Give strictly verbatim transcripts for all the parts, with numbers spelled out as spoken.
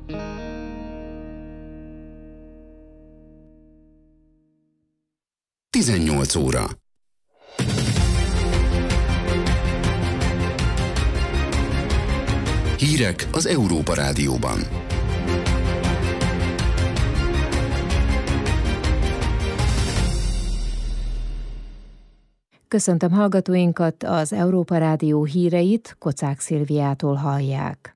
tizennyolc óra. Hírek az Európa Rádióban. Köszöntöm hallgatóinkat, az Európa Rádió híreit Kocák Szilviától hallják.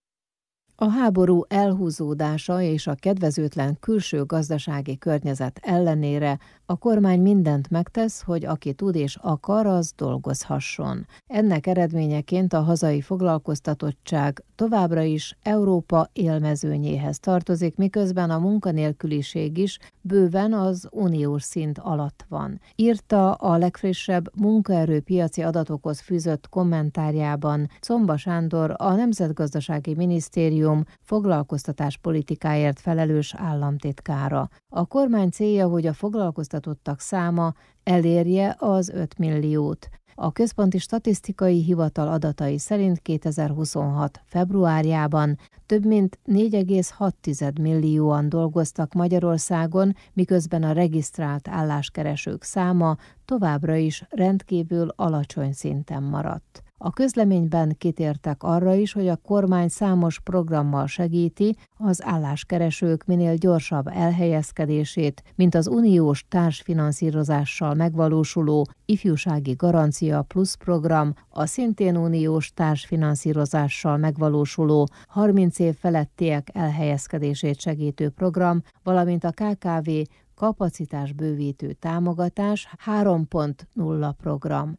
A háború elhúzódása és a kedvezőtlen külső gazdasági környezet ellenére a kormány mindent megtesz, hogy aki tud és akar, az dolgozhasson. Ennek eredményeként a hazai foglalkoztatottság továbbra is Európa élmezőnyéhez tartozik, miközben a munkanélküliség is bőven az uniós szint alatt van. Írta a legfrissebb munkaerőpiaci adatokhoz fűzött kommentárjában Czomba Sándor, a Nemzetgazdasági Minisztérium foglalkoztatáspolitikáért felelős államtitkára. A kormány célja, hogy a foglalkoztatottak száma elérje az öt milliót. A Központi Statisztikai Hivatal adatai szerint kétezer-huszonhat februárjában több mint négy egész hat millióan dolgoztak Magyarországon, miközben a regisztrált álláskeresők száma továbbra is rendkívül alacsony szinten maradt. A közleményben kitértek arra is, hogy a kormány számos programmal segíti az álláskeresők minél gyorsabb elhelyezkedését, mint az uniós társfinanszírozással megvalósuló ifjúsági garancia plusz program, a szintén uniós társfinanszírozással megvalósuló harminc év felettiek elhelyezkedését segítő program, valamint a ká ká vé kapacitásbővítő támogatás három pont nulla program.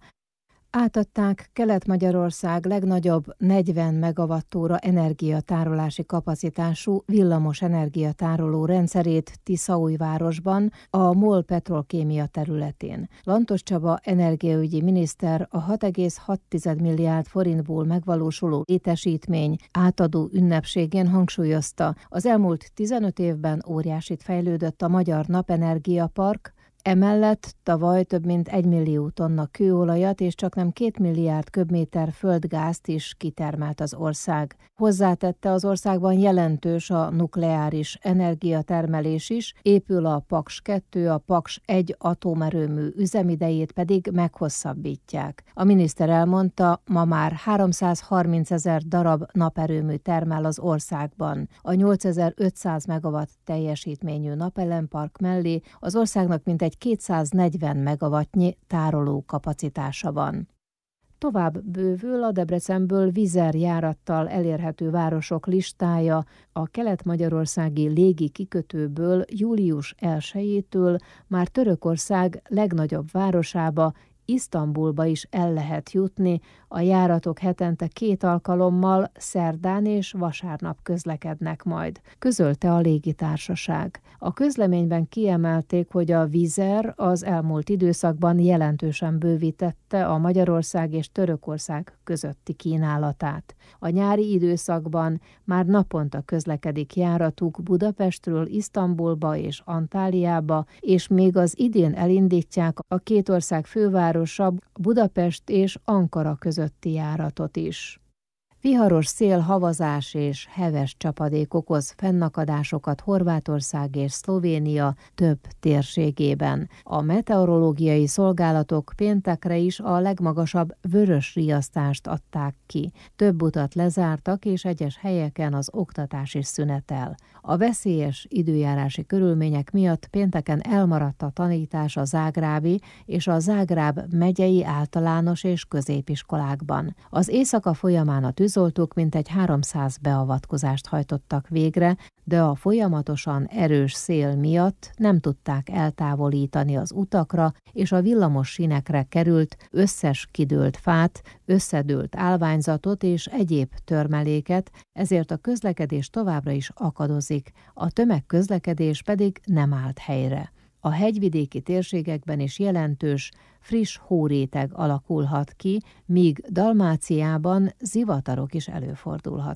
Átadták Kelet-Magyarország legnagyobb negyven megawattóra energiatárolási kapacitású villamos energiatároló rendszerét Tiszaújvárosban, a MOL Petrolkémia területén. Lantos Csaba energiaügyi miniszter a hat egész hat milliárd forintból megvalósuló létesítmény átadó ünnepségén hangsúlyozta, az elmúlt tizenöt évben óriásit fejlődött a magyar napenergiapark. Emellett tavaly több mint egy millió tonna kőolajat és csaknem két milliárd köbméter földgázt is kitermelt az ország. Hozzátette, az országban jelentős a nukleáris energiatermelés is, épül a Paks kettő, a Paks egy atomerőmű üzemidejét pedig meghosszabbítják. A miniszter elmondta, ma már háromszázharmincezer darab naperőmű termel az országban. A nyolcezer-ötszáz megawatt teljesítményű napelempark mellé az országnak mintegy kétszáznegyven megawattnyi tároló kapacitása van. Tovább bővül a Debrecenből Vizer járattal elérhető városok listája. A kelet-magyarországi légi kikötőből július elsejétől már Törökország legnagyobb városába, Isztambulba is el lehet jutni, a járatok hetente két alkalommal, szerdán és vasárnap közlekednek majd, közölte a légitársaság. A közleményben kiemelték, hogy a Vizer az elmúlt időszakban jelentősen bővítette a Magyarország és Törökország közötti kínálatát. A nyári időszakban már naponta közlekedik járatuk Budapestről Isztambulba és Antáliába, és még az idén elindítják a két ország fővárosa Budapest és Ankara közötti járatot is. Viharos szél, havazás és heves csapadék okoz fennakadásokat Horvátország és Szlovénia több térségében. A meteorológiai szolgálatok péntekre is a legmagasabb vörös riasztást adták ki. Több utat lezártak, és egyes helyeken az oktatás is szünetel. A veszélyes időjárási körülmények miatt pénteken elmaradt a tanítás a zágrábi és a Zágráb megyei általános és középiskolákban. Az éjszaka folyamán a tűzoltók mintegy háromszáz beavatkozást hajtottak végre, de a folyamatosan erős szél miatt nem tudták eltávolítani az utakra és a villamos sínekre került összes kidőlt fát, összedőlt állványzatot és egyéb törmeléket, ezért a közlekedés továbbra is akadozik, a tömegközlekedés pedig nem állt helyre. A hegyvidéki térségekben is jelentős, friss hóréteg alakulhat ki, míg Dalmáciában zivatarok is előfordulhatnak.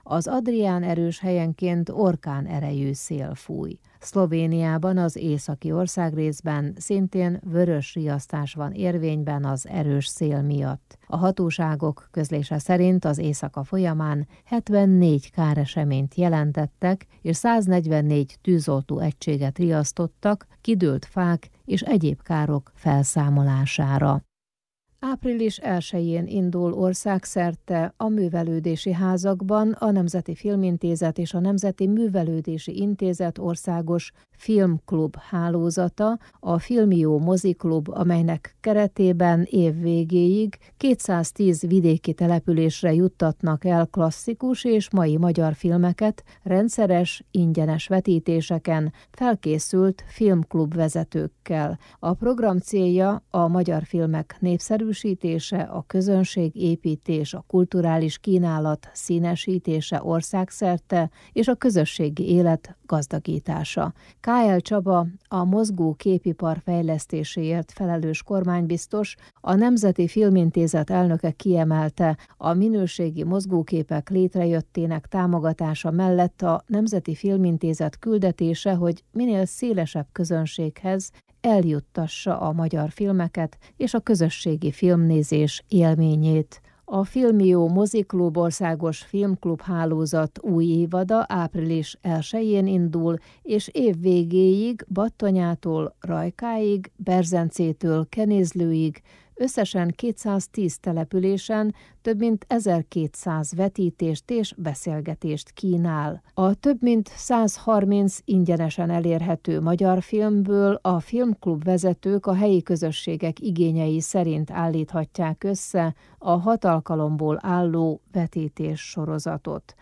Az Adrián erős helyenként orkán erejű szél fúj. Szlovéniában, az északi országrészben szintén vörös riasztás van érvényben az erős szél miatt. A hatóságok közlése szerint az éjszaka folyamán hetvennégy káreseményt jelentettek, és száznegyvennégy tűzoltó egységet riasztottak kidőlt fák és egyéb károk felszámolására. április elsején indul országszerte a művelődési házakban a Nemzeti Filmintézet és a Nemzeti Művelődési Intézet országos filmklub hálózata, a Filmió moziklub, amelynek keretében év végéig kétszáztíz vidéki településre juttatnak el klasszikus és mai magyar filmeket rendszeres, ingyenes vetítéseken felkészült filmklub vezetőkkel. A program célja a magyar filmek népszerűsítése, a közönségépítés, a kulturális kínálat színesítése országszerte és a közösségi élet gazdagítása. ká el Csaba, a mozgó képipar fejlesztéséért felelős kormánybiztos, a Nemzeti Filmintézet elnöke kiemelte, a minőségi mozgóképek létrejöttének támogatása mellett a Nemzeti Filmintézet küldetése, hogy minél szélesebb közönséghez eljuttassa a magyar filmeket és a közösségi filmnézés élményét. A Filmió moziklub országos filmklub hálózat új évada április elsején indul, és év végéig Battonyától Rajkáig, Berzencétől Kenézlőig, összesen kétszáztíz településen több mint ezerkétszáz vetítést és beszélgetést kínál. A több mint száz harminc ingyenesen elérhető magyar filmből a filmklub vezetők a helyi közösségek igényei szerint állíthatják össze a hat alkalomból álló vetítés sorozatot.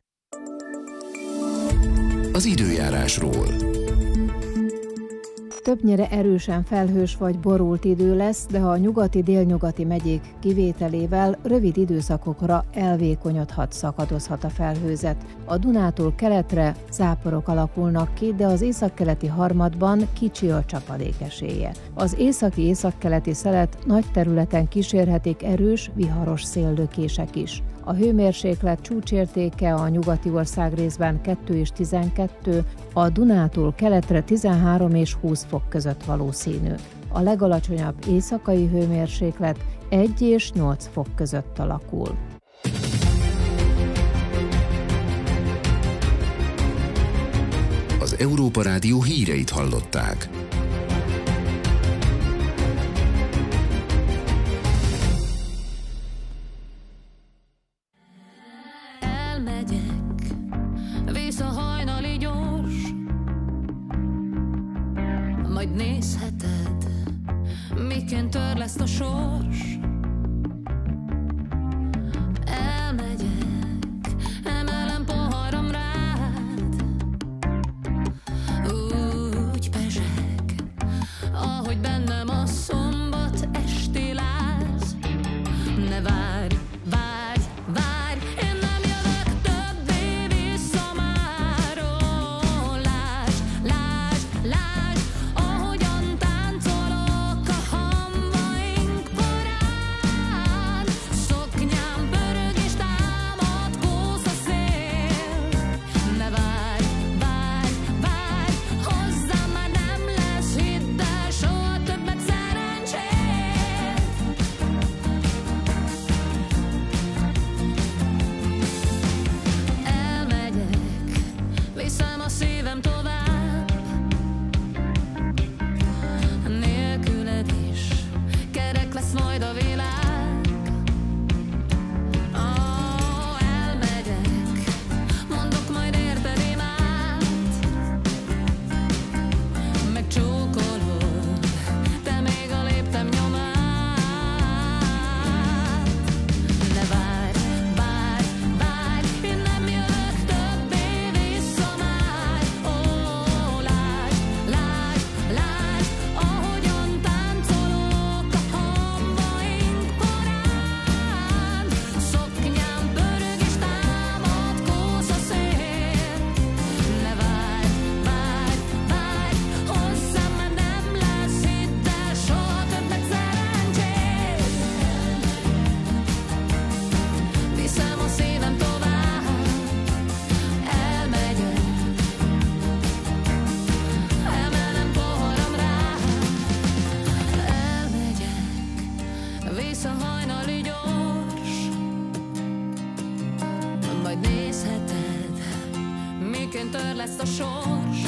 Az időjárásról. Többnyire erősen felhős vagy borult idő lesz, de a nyugati-délnyugati megyék kivételével rövid időszakokra elvékonyodhat, szakadozhat a felhőzet. A Dunától keletre záporok alakulnak ki, de az északkeleti harmadban kicsi a csapadék esélye. Az északi-északkeleti szelet nagy területen kísérhetik erős, viharos széllökések is. A hőmérséklet csúcsértéke a nyugati országrészben kettő és tizenkettő, a Dunától keletre tizenhárom és húsz fok között valószínű. A legalacsonyabb éjszakai hőmérséklet egy és nyolc fok között alakul. Az Európa Rádió híreit hallották. Majd nézheted, miként törleszt a sors. Elmegyek, emelem poharam rád. Úgy pezseg, ahogy bennem a szombat esti láz. Ne várj, várj, várj, én nem jövök többé vissza máról. Lásd, lásd, lásd, ahogyan táncolok a hamvaink korán. tör lesz a sors.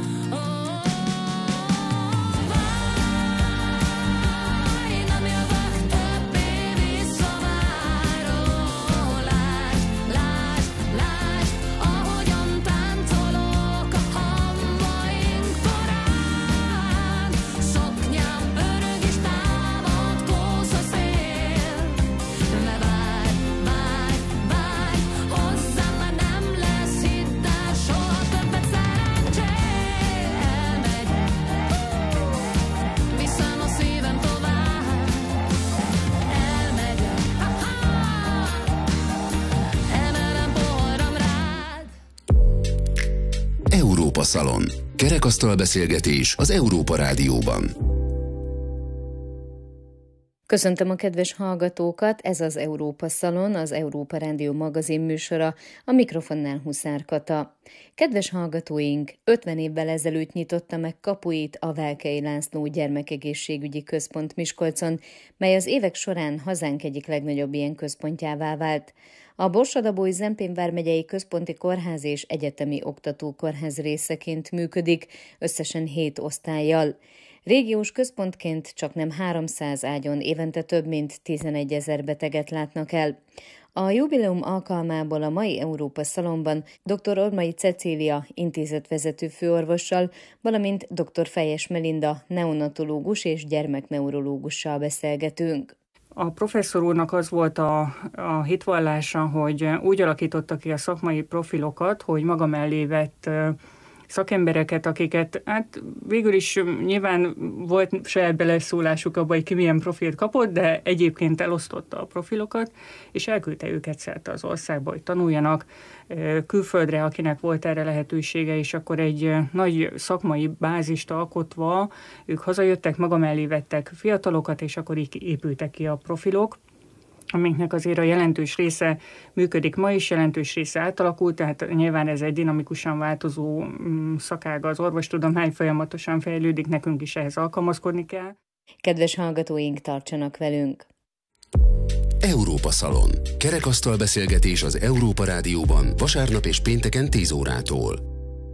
Európa Szalon. Kerekasztal beszélgetés az Európa Rádióban. Köszöntöm a kedves hallgatókat, ez az Európa Szalon, az Európa Rádió magazin műsora, a mikrofonnál Huszár Kata. Kedves hallgatóink, ötven évvel ezelőtt nyitotta meg kapuit a Velkei László Gyermekegészségügyi Központ Miskolcon, mely az évek során hazánk egyik legnagyobb ilyen központjává vált. A Borsod-Abaúj-Zempén vármegyei Központi Kórház és Egyetemi Oktatókórház részeként működik, összesen hét osztállyal. Régiós központként csaknem háromszáz ágyon évente több mint tizenegyezer beteget látnak el. A jubileum alkalmából a mai Európa Szalonban dr. Ormai Cecília intézetvezető főorvossal, valamint dr. Fejes Melinda neonatológus és gyermekneurológussal beszélgetünk. A professzor úrnak az volt a, a hitvallása, hogy úgy alakította ki a szakmai profilokat, hogy maga mellé vett szakembereket, akiket hát végül is nyilván volt saját beleszólásuk abba, hogy ki milyen profilt kapott, de egyébként elosztotta a profilokat, és elküldte őket szerte az országba, hogy tanuljanak külföldre, akinek volt erre lehetősége, és akkor egy nagy szakmai bázist alkotva ők hazajöttek, maga mellé vettek fiatalokat, és akkor így épültek ki a profilok, amiknek azért a jelentős része működik ma is, jelentős része átalakult, tehát nyilván ez egy dinamikusan változó szakága az orvostudomány, folyamatosan fejlődik, nekünk is ehhez alkalmazkodni kell. Kedves hallgatóink, tartsanak velünk! Európa Szalon. Kerekasztal beszélgetés az Európa Rádióban vasárnap és pénteken tíz órától.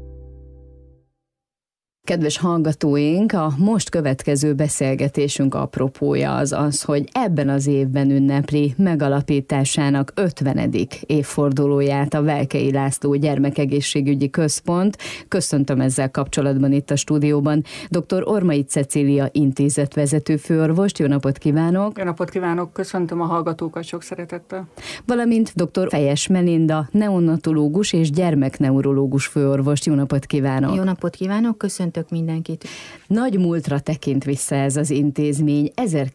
Kedves hallgatóink, a most következő beszélgetésünk apropója az az, hogy ebben az évben ünnepli megalapításának ötvenedik évfordulóját a Velkei László Gyermekegészségügyi Központ. Köszöntöm ezzel kapcsolatban itt a stúdióban dr. Ormai Cecília intézetvezető főorvost. Jó napot kívánok! Jó napot kívánok! Köszöntöm a hallgatókat sok szeretettel! Valamint dr. Fejes Melinda neonatológus és gyermekneurológus főorvost. Jó napot kívánok! Jó napot kívánok! Köszöntök mindenkit. Nagy múltra tekint vissza ez az intézmény,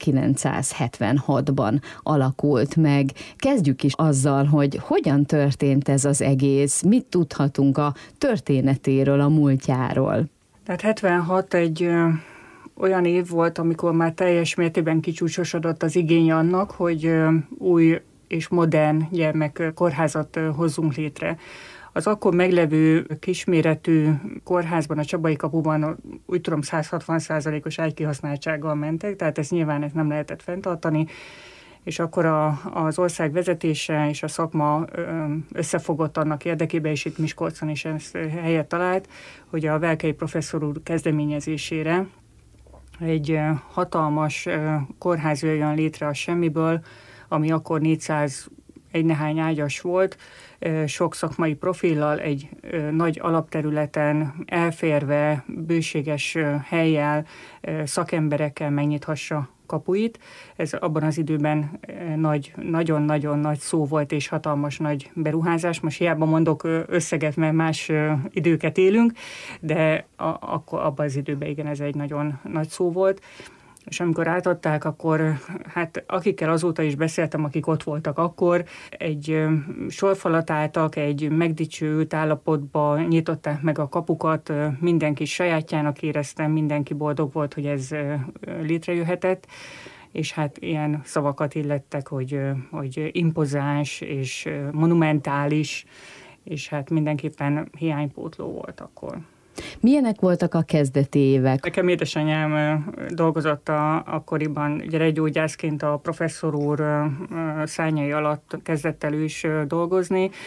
ezerkilencszázhetvenhatban alakult meg. Kezdjük is azzal, hogy hogyan történt ez az egész, mit tudhatunk a történetéről, a múltjáról. Tehát hetvenhat egy ö, olyan év volt, amikor már teljes mértékben kicsúcsosodott az igény annak, hogy ö, új és modern gyermekkórházat ö, hozzunk létre. Az akkor meglevő kisméretű kórházban, a Csabai kapuban úgy tudom száz hatvan százalékos ágykihasználtsággal mentek, tehát ez nyilván ezt nem lehetett fenntartani, és akkor a, az ország vezetése és a szakma összefogott annak érdekében, és itt Miskolcon is ezt helyet talált, hogy a Velkei professzor úr kezdeményezésére egy hatalmas kórház jöjjön létre a semmiből, ami akkor négyszáz egy nehány ágyas volt, sok szakmai profillal, egy nagy alapterületen elférve, bőséges helyjel, szakemberekkel megnyithassa kapuit. Ez abban az időben nagy, nagyon-nagyon nagy szó volt, és hatalmas nagy beruházás. Most hiába mondok összeget, mert más időket élünk, de akkor abban az időben igen, ez egy nagyon nagy szó volt. És amikor átadták, akkor hát akikkel azóta is beszéltem, akik ott voltak akkor, egy sorfalat álltak, egy megdicsőült állapotba nyitották meg a kapukat, mindenki sajátjának éreztem, mindenki boldog volt, hogy ez létrejöhetett, és hát ilyen szavakat illettek, hogy, hogy impozáns és monumentális, és hát mindenképpen hiánypótló volt akkor. Milyenek voltak a kezdeti évek? Nekem édesanyám dolgozott a, akkoriban gyerekgyógyászként, a professzor úr szárnyai alatt kezdett el ő is dolgozni.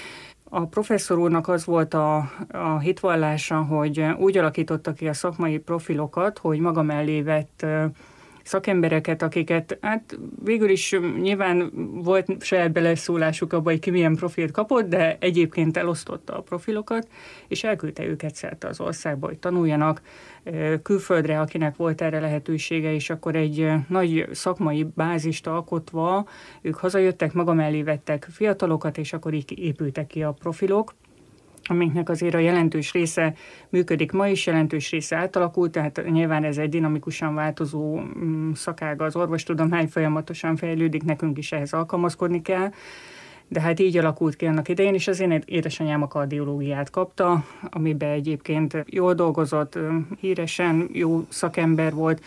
A professzor úrnak az volt a, a hitvallása, hogy úgy alakította ki a szakmai profilokat, hogy maga mellé vett szakembereket, akiket, hát végül is nyilván volt saját beleszólásuk abba, hogy ki milyen profilt kapott, de egyébként elosztotta a profilokat, és elküldte őket szerte az országba, hogy tanuljanak külföldre, akinek volt erre lehetősége, és akkor egy nagy szakmai bázist alkotva ők hazajöttek, maga mellé vettek fiatalokat, és akkor így épültek ki a profilok, amiknek azért a jelentős része működik ma is, jelentős része átalakult, tehát nyilván ez egy dinamikusan változó szakága az orvostudomány, folyamatosan fejlődik, nekünk is ehhez alkalmazkodni kell, de hát így alakult ki annak idején, és az én édesanyám a kardiológiát kapta, amiben egyébként jól dolgozott, híresen jó szakember volt,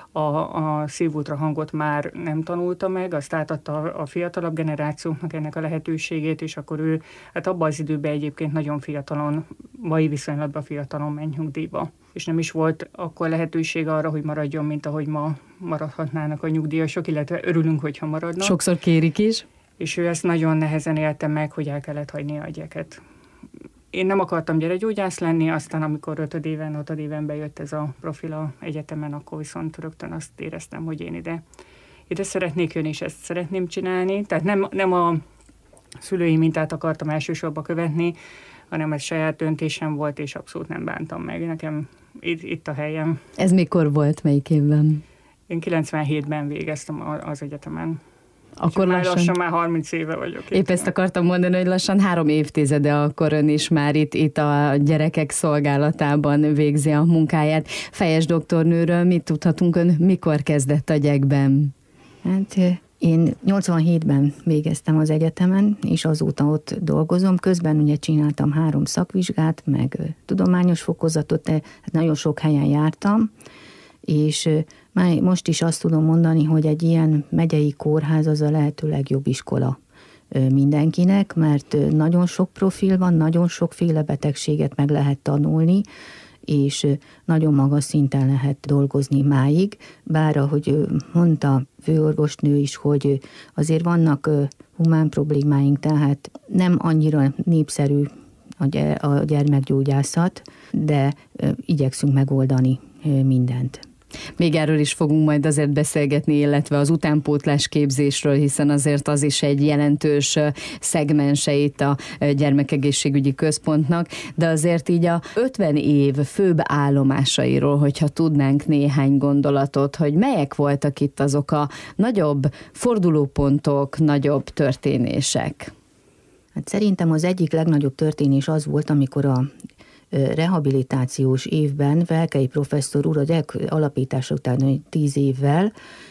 a, a szívultrahangot már nem tanulta meg, azt átadta a fiatalabb generációknak ennek a lehetőségét, és akkor ő hát abban az időben egyébként nagyon fiatalon, mai viszonylatban fiatalon ment nyugdíjba. És nem is volt akkor lehetőség arra, hogy maradjon, mint ahogy ma maradhatnának a nyugdíjasok, illetve örülünk, hogyha maradnak. Sokszor kérik is. És ő ezt nagyon nehezen élte meg, hogy el kellett hagyni a gyeket. Én nem akartam gyeregyógyász lenni, aztán amikor ötöd éven, hatod éven bejött ez a profil a egyetemen, akkor viszont rögtön azt éreztem, hogy én ide, ide szeretnék jönni, és ezt szeretném csinálni. Tehát nem, nem a szülői mintát akartam elsősorban követni, hanem ez saját döntésem volt, és abszolút nem bántam meg. Nekem itt, itt a helyem. Ez mikor volt, melyik évben? Én kilencvenhétben végeztem az egyetemen. Akkor már lassan, lassan már harminc éve vagyok. Épp itt. Ezt akartam mondani, hogy lassan három évtizede akkor ön is már itt, itt a gyerekek szolgálatában végzi a munkáját. Fejes doktornőről mit tudhatunk, ön mikor kezdett a gyekben? Hát én nyolcvanhétben végeztem az egyetemen, és azóta ott dolgozom. Közben ugye csináltam három szakvizsgát, meg tudományos fokozatot, de nagyon sok helyen jártam, és már most is azt tudom mondani, hogy egy ilyen megyei kórház az a lehető legjobb iskola mindenkinek, mert nagyon sok profil van, nagyon sokféle betegséget meg lehet tanulni, és nagyon magas szinten lehet dolgozni máig, bár ahogy mondta főorvosnő is, hogy azért vannak humán problémáink, tehát nem annyira népszerű a gyermekgyógyászat, de igyekszünk megoldani mindent. Még erről is fogunk majd azért beszélgetni, illetve az utánpótlás képzésről, hiszen azért az is egy jelentős szegmense itt a gyermekegészségügyi központnak, de azért így a ötven év főbb állomásairól, hogyha tudnánk néhány gondolatot, hogy melyek voltak itt azok a nagyobb fordulópontok, nagyobb történések? Hát szerintem az egyik legnagyobb történés az volt, amikor a rehabilitációs évben Velkei professzor úr a gyerek alapítása után tíz évvel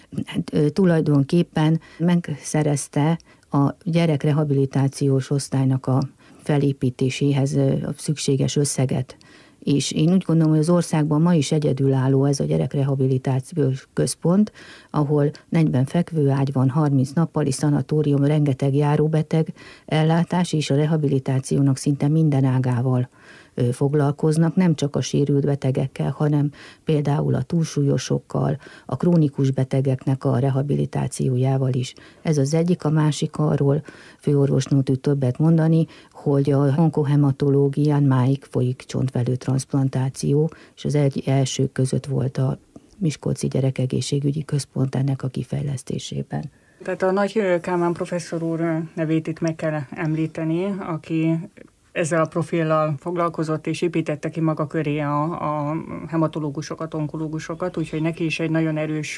tulajdonképpen megszerezte a gyerekrehabilitációs osztálynak a felépítéséhez a szükséges összeget. És én úgy gondolom, hogy az országban ma is egyedülálló ez a gyerekrehabilitációs központ, ahol negyven fekvőágy van, harminc nappali szanatórium, rengeteg járóbeteg ellátás, és a rehabilitációnak szinte minden ágával foglalkoznak, nem csak a sérült betegekkel, hanem például a túlsúlyosokkal, a krónikus betegeknek a rehabilitációjával is. Ez az egyik, a másik arról főorvosnő tud többet mondani, hogy a onkohematológián máig folyik csontvelő transzplantáció, és az egy elsők között volt a Miskolci Gyerekegészségügyi Központ ennek a kifejlesztésében. Tehát a Nagy Kálmán professzor úr nevét itt meg kell említeni, aki ezzel a profillal foglalkozott és építette ki maga köré a, a hematológusokat, onkológusokat, úgyhogy neki is egy nagyon erős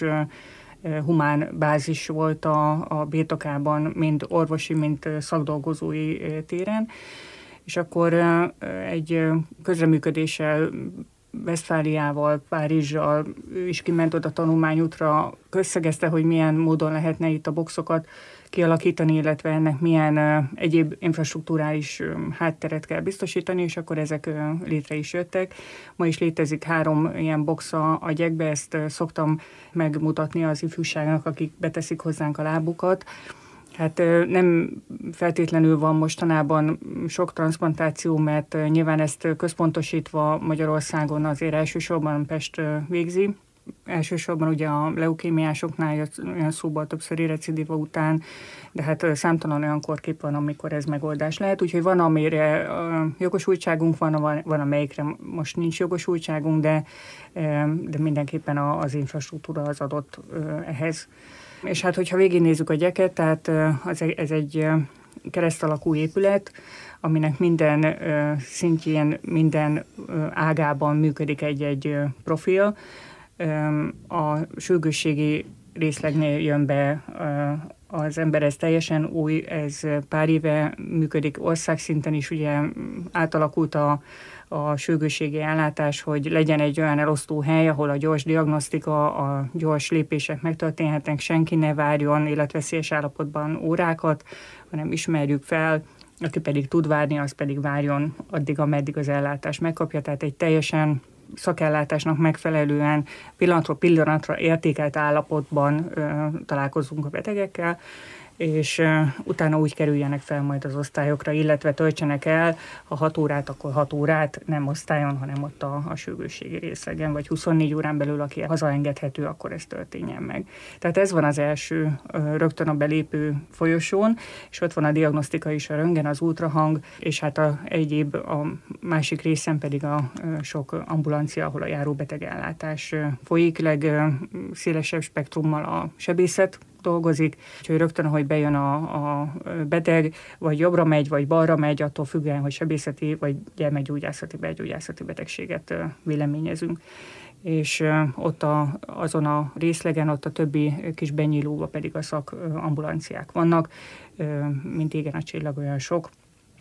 humán bázis volt a, a birtokában, mind orvosi, mind szakdolgozói téren. És akkor egy közreműködéssel Westfáliával, Párizsal, ő is kiment oda tanulmányútra, összegezte, hogy milyen módon lehetne itt a boxokat kialakítani, illetve ennek milyen uh, egyéb infrastruktúrális uh, hátteret kell biztosítani, és akkor ezek uh, létre is jöttek. Ma is létezik három ilyen box a, a gyekbe, ezt uh, szoktam megmutatni az ifjúságnak, akik beteszik hozzánk a lábukat. Hát uh, nem feltétlenül van mostanában sok transzplantáció, mert uh, nyilván ezt központosítva Magyarországon azért elsősorban Pest uh, végzi, elsősorban ugye a leukémiásoknál jött olyan szóval többszöri recidiva után, de hát számtalan olyan korkép van, amikor ez megoldás lehet, úgyhogy van, amire jogosultságunk van, van amelyikre most nincs jogosultságunk, de, de mindenképpen az infrastruktúra az adott ehhez. És hát, hogyha végignézzük a gyeket, tehát ez egy keresztalakú épület, aminek minden ö, szintjén, minden ö, ágában működik egy-egy ö, profil. Ö, a sürgősségi részlegnél jön be ö, az ember, ez teljesen új, ez pár éve működik országszinten is, ugye átalakult a, a sürgősségi ellátás, hogy legyen egy olyan elosztó hely, ahol a gyors diagnosztika, a gyors lépések megtörténhetnek, senki ne várjon életveszélyes állapotban órákat, hanem ismerjük fel, aki pedig tud várni, az pedig várjon addig, ameddig az ellátás megkapja. Tehát egy teljesen szakellátásnak megfelelően pillanatról pillanatra értékelt állapotban ö, találkozunk a betegekkel, és uh, utána úgy kerüljenek fel majd az osztályokra, illetve töltsenek el, ha hat órát, akkor hat órát, nem osztályon, hanem ott a, a sürgősségi részlegen, vagy huszonnégy órán belül, aki hazaengedhető, akkor ez történjen meg. Tehát ez van az első, uh, rögtön a belépő folyosón, és ott van a diagnosztika is, a röntgen, az ultrahang, és hát a egyéb, a másik részen pedig a uh, sok ambulancia, ahol a járóbetegellátás uh, folyik, legszélesebb uh, spektrummal a sebészet dolgozik, úgyhogy rögtön, ahogy bejön a, a beteg, vagy jobbra megy, vagy balra megy, attól függően, hogy sebészeti, vagy gyermekgyógyászati, belgyógyászati betegséget véleményezünk. És ott a, azon a részlegen, ott a többi kis benyílóba pedig a szakambulanciák vannak, mint égen a csillag, olyan sok.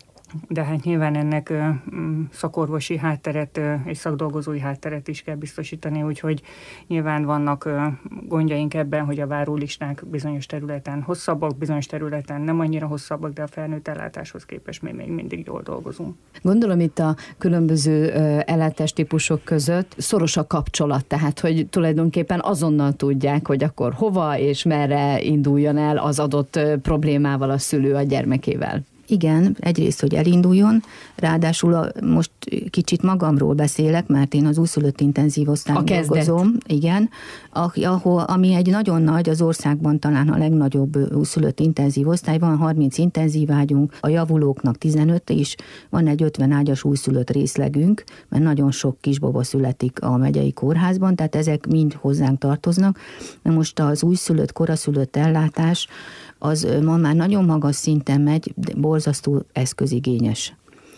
De hát nyilván ennek szakorvosi hátteret és szakdolgozói hátteret is kell biztosítani, úgyhogy nyilván vannak gondjaink ebben, hogy a várólisták bizonyos területen hosszabbak, bizonyos területen nem annyira hosszabbak, de a felnőtt ellátáshoz képest mi még mindig jól dolgozunk. Gondolom itt a különböző ellátástípusok között szoros a kapcsolat, tehát hogy tulajdonképpen azonnal tudják, hogy akkor hova és merre induljon el az adott problémával a szülő a gyermekével. Igen, egyrészt, hogy elinduljon, ráadásul a, most kicsit magamról beszélek, mert én az újszülött intenzív osztályon dolgozom, igen, ahol, ami egy nagyon nagy, az országban talán a legnagyobb újszülött intenzív osztály, van harminc intenzív ágyunk, a javulóknak tizenöt is, van egy ötven ágyas újszülött részlegünk, mert nagyon sok kisbaba születik a megyei kórházban, tehát ezek mind hozzánk tartoznak. Most az újszülött, koraszülött ellátás, az ma már nagyon magas szinten megy, borzasztó eszközigényes.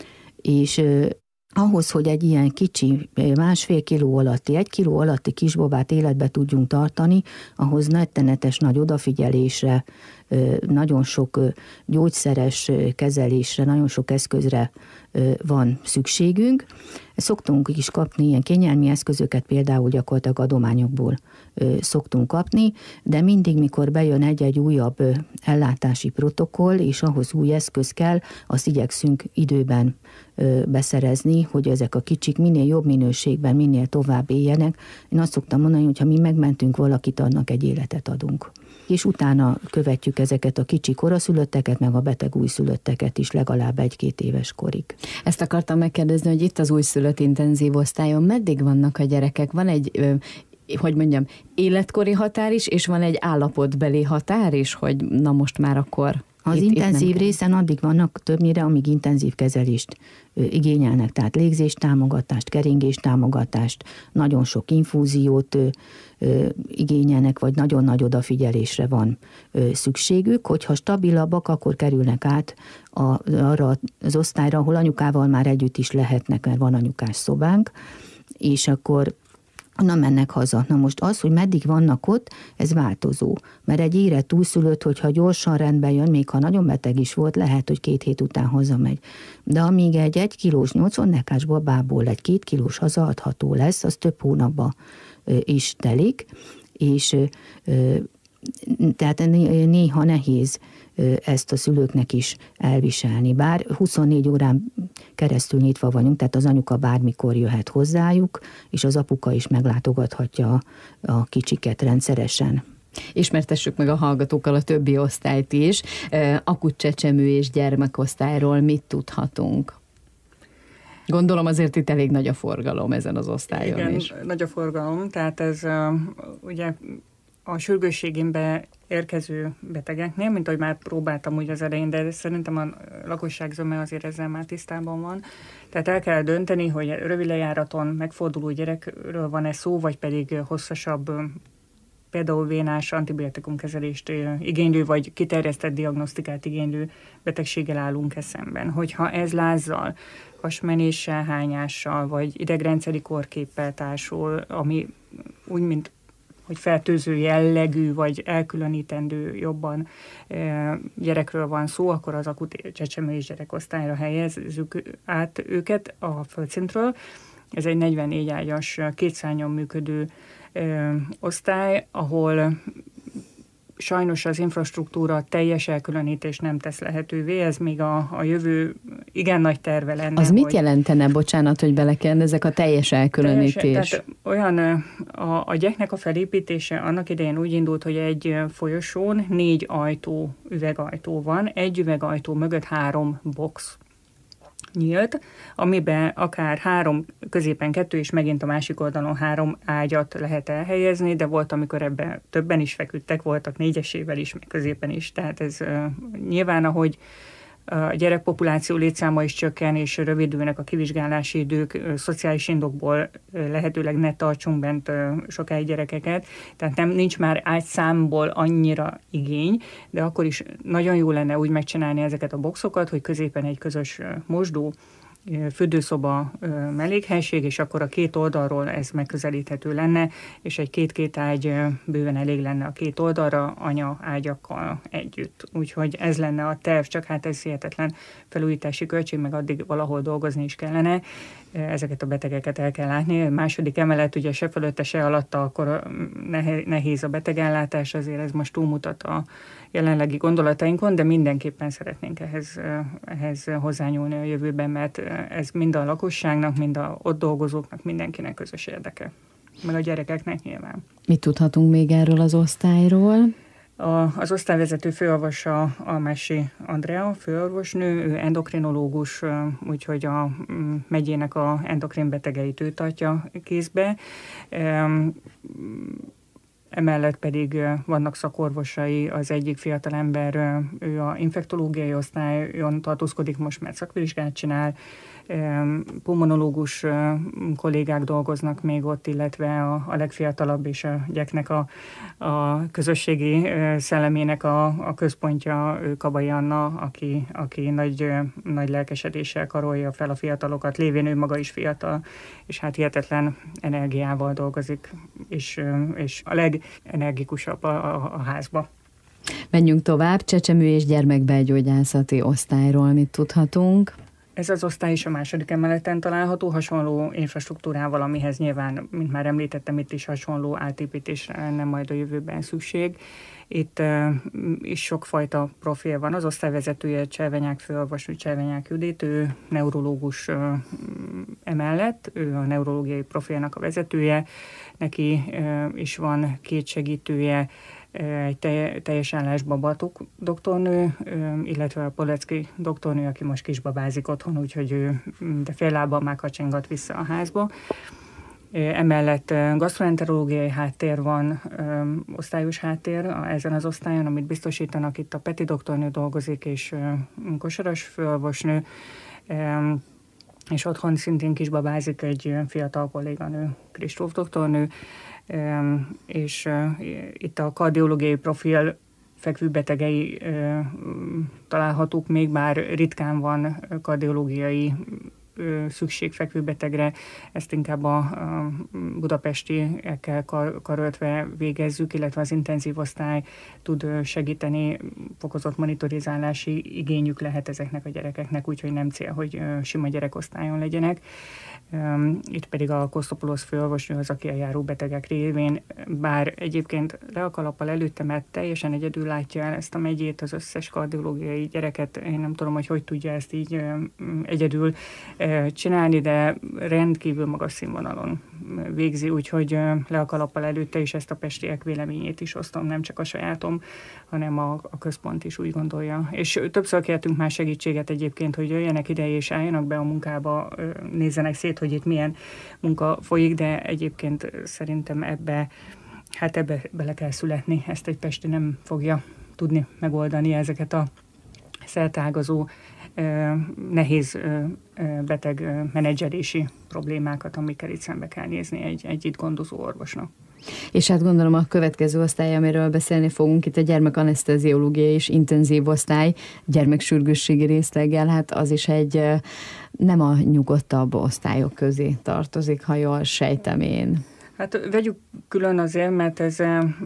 És eh, ahhoz, hogy egy ilyen kicsi, másfél kiló alatti, egy kiló alatti kisbabát életbe tudjunk tartani, ahhoz rettenetes nagy odafigyelésre, eh, nagyon sok eh, gyógyszeres kezelésre, nagyon sok eszközre eh, van szükségünk. Szoktunk is kapni ilyen kényelmi eszközöket, például gyakorlatilag adományokból ö, szoktunk kapni, de mindig, mikor bejön egy-egy újabb ö, ellátási protokoll, és ahhoz új eszköz kell, azt igyekszünk időben ö, beszerezni, hogy ezek a kicsik minél jobb minőségben, minél tovább éljenek. Én azt szoktam mondani, hogy ha mi megmentünk valakit, annak egy életet adunk. És utána követjük ezeket a kicsi koraszülötteket, meg a beteg újszülötteket is legalább egy-két éves korig. Ezt akartam megkérdezni, hogy itt az újszülött intenzív osztályon meddig vannak a gyerekek? Van egy, hogy mondjam, életkori határ is, és van egy állapotbeli határ is, hogy na most már akkor... Az itt, intenzív itt részen addig vannak többnyire, amíg intenzív kezelést ö, igényelnek, tehát légzéstámogatást, keringéstámogatást, nagyon sok infúziót ö, ö, igényelnek, vagy nagyon nagy odafigyelésre van ö, szükségük. Hogyha stabilabbak, akkor kerülnek át a, arra az osztályra, ahol anyukával már együtt is lehetnek, mert van anyukás szobánk, és akkor na mennek haza. Na most az, hogy meddig vannak ott, ez változó. Mert egy érett újszülött, hogyha gyorsan rendbe jön, még ha nagyon beteg is volt, lehet, hogy két hét után hazamegy. De amíg egy egy kilós, nyolcvan nekás babából egy két kilós hazaadható lesz, az több hónapba is telik, és tehát néha nehéz ezt a szülőknek is elviselni. Bár huszonnégy órán keresztül nyitva vagyunk, tehát az anyuka bármikor jöhet hozzájuk, és az apuka is meglátogathatja a kicsiket rendszeresen. Ismertessük meg a hallgatókkal a többi osztályt is. Akut csecsemő és gyermekosztályról mit tudhatunk? Gondolom azért itt elég nagy a forgalom ezen az osztályon Igen, is. nagy a forgalom, tehát ez ugye a sürgősségénbe érkező betegeknél, mint ahogy már próbáltam úgy az elején, de szerintem a lakosság zöme azért ezzel már tisztában van. Tehát el kell dönteni, hogy rövid lejáraton megforduló gyerekről van-e szó, vagy pedig hosszasabb, például vénás antibiotikumkezelést igénylő, vagy kiterjesztett diagnosztikát igénylő betegséggel állunk-e szemben. Hogyha ez lázzal, hasmenéssel, hányással, vagy idegrendszeri kórképpel társul, ami úgy, mint hogy fertőző jellegű, vagy elkülönítendő jobban e, gyerekről van szó, akkor az akut csecsemő és gyerekosztályra helyezzük át őket a földszintről. Ez egy negyvennégy ágyas, két szárnyon működő e, osztály, ahol sajnos az infrastruktúra teljes elkülönítés nem tesz lehetővé, ez még a, a jövő igen nagy terve lenne. Az mit jelentene, bocsánat, hogy belekérdezek, a teljes elkülönítés? Teljes, tehát olyan a, a gyeknek a felépítése annak idején úgy indult, hogy egy folyosón négy ajtó, üvegajtó van, egy üvegajtó mögött három box nyílt, amiben akár három, középen kettő, és megint a másik oldalon három ágyat lehet elhelyezni, de volt, amikor ebben többen is feküdtek, voltak négyesével is, meg középen is, tehát ez uh, nyilván, ahogy a gyerekpopuláció létszáma is csökken, és rövidülnek a kivizsgálási idők, szociális indokból lehetőleg ne tartsunk bent sokáig gyerekeket, tehát nem, nincs már ágyszámból annyira igény, de akkor is nagyon jó lenne úgy megcsinálni ezeket a boxokat, hogy középen egy közös mosdó, fürdőszoba, mellékhelység, és akkor a két oldalról ez megközelíthető lenne, és egy két-két ágy bőven elég lenne a két oldalra, anya ágyakkal együtt. Úgyhogy ez lenne a terv, csak hát ez hihetetlen felújítási költség, meg addig valahol dolgozni is kellene. Ezeket a betegeket el kell látni. A második emelet, ugye se fölötte, se alatta, akkor nehéz a betegellátás, azért ez most túlmutat a jelenlegi gondolatainkon, de mindenképpen szeretnénk ehhez, ehhez hozzányúlni a jövőben, mert ez mind a lakosságnak, mind a ott dolgozóknak, mindenkinek közös érdeke. Meg a gyerekeknek nyilván. Mit tudhatunk még erről az osztályról? A, az osztályvezető főorvosa Almási Andrea, főorvosnő, ő endokrinológus, úgyhogy a megyének a endokrin betegeit ő tartja kézbe. Emellett pedig vannak szakorvosai, az egyik fiatalember, ő a infektológiai osztályon tartózkodik most, mert szakvizsgát csinál, pulmonológus kollégák dolgoznak még ott, illetve a, a legfiatalabb és a gyeknek a, a közösségi szellemének a, a központja, Kabai Anna, aki, aki nagy, nagy lelkesedéssel karolja fel a fiatalokat, lévén ő maga is fiatal, és hát hihetetlen energiával dolgozik, és, és a legenergikusabb a, a, a házba. Menjünk tovább, csecsemő és gyermekbelgyógyászati osztályról mit tudhatunk? Ez az osztály is a második emeleten található, hasonló infrastruktúrával, amihez nyilván, mint már említettem, itt is hasonló átépítésre lenne majd a jövőben szükség. Itt uh, is sokfajta profil van. Az osztályvezetője Cselvenyák főorvosnő, Cselvenyák Judit, ő neurológus uh, emellett, ő a neurológiai profilnak a vezetője, neki uh, is van két segítője, egy teljes állásban Batok doktornő, illetve a Polecki doktornő, aki most kisbabázik otthon, úgyhogy ő de fél lábbal már kacsingat vissza a házba. Emellett gasztroenterológiai háttér van, osztályos háttér ezen az osztályon, amit biztosítanak. Itt a Peti doktornő dolgozik, és Kosaras főorvosnő, és otthon szintén kisbabázik egy fiatal kolléganő, Kristóf doktornő, és itt a kardiológiai profil fekvőbetegei találhatók még, bár ritkán van kardiológiai szükség fekvőbetegre, ezt inkább a budapestiekkel kar, karöltve végezzük, illetve az intenzív osztály tud segíteni, fokozott monitorizálási igényük lehet ezeknek a gyerekeknek, úgyhogy nem cél, hogy sima gyerekosztályon legyenek. Itt pedig a Kosztopoulos főorvosnő az, aki a járóbetegek révén, bár egyébként le a kalappal előtte, mert teljesen egyedül látja el ezt a megyét, az összes kardiológiai gyereket, én nem tudom, hogy hogy tudja ezt így egyedül csinálni, de rendkívül magas színvonalon végzi, úgyhogy le a kalappal előtte is ezt a pestiek véleményét is osztom, nem csak a sajátom, hanem a, a központ is úgy gondolja. És többször kértünk már segítséget egyébként, hogy jöjjenek ide és álljanak be a munkába, nézzenek szét, hogy itt milyen munka folyik, de egyébként szerintem ebbe, hát ebbe bele kell születni, ezt egy pesti nem fogja tudni megoldani ezeket a szertágazó, nehéz beteg menedzselési problémákat, amikkel itt szembe kell nézni egy, egy itt gondozó orvosnak. És hát gondolom a következő osztály, amiről beszélni fogunk, itt a gyermekaneszteziológia és intenzív osztály, gyermeksürgősségi részleggel, hát az is egy nem a nyugodtabb osztályok közé tartozik, ha jól sejtem én. Hát vegyük külön azért, mert ez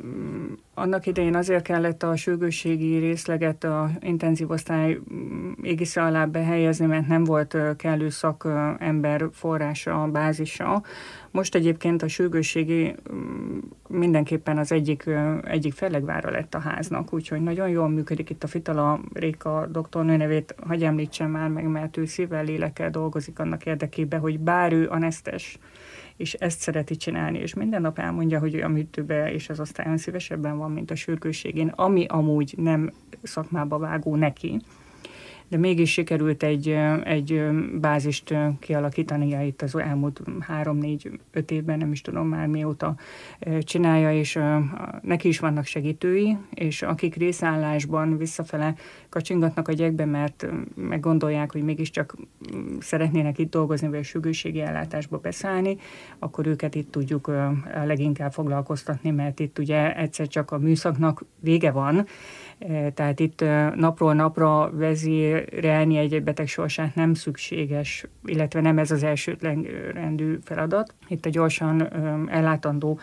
annak idején azért kellett a sürgősségi részleget a intenzív osztály égisze alá behelyezni, mert nem volt kellő szakember forrása, bázisa. Most egyébként a sürgősségi mindenképpen az egyik, egyik fellegvára lett a háznak, úgyhogy nagyon jól működik itt a Fitala Réka doktornő nevét, hagyj említsem már meg, mert ő szívvel, lélekkel dolgozik annak érdekében, hogy bár ő anesztes, és ezt szereti csinálni, és minden nap elmondja, hogy a műtőben és az osztályon szívesebben van, mint a sürgősségén, ami amúgy nem szakmába vágó neki. De mégis sikerült egy, egy bázist kialakítania itt az elmúlt három-négy-öt évben, nem is tudom már mióta csinálja, és neki is vannak segítői, és akik részállásban visszafele kacsingatnak a gyekbe, mert meggondolják, hogy mégiscsak szeretnének itt dolgozni, vagy a sürgősségi ellátásba beszállni, akkor őket itt tudjuk leginkább foglalkoztatni, mert itt ugye egyszer csak a műszaknak vége van, tehát itt napról napra vezérelni egy beteg sorsát nem szükséges, illetve nem ez az elsődlegrendű feladat. Itt a gyorsan ellátandó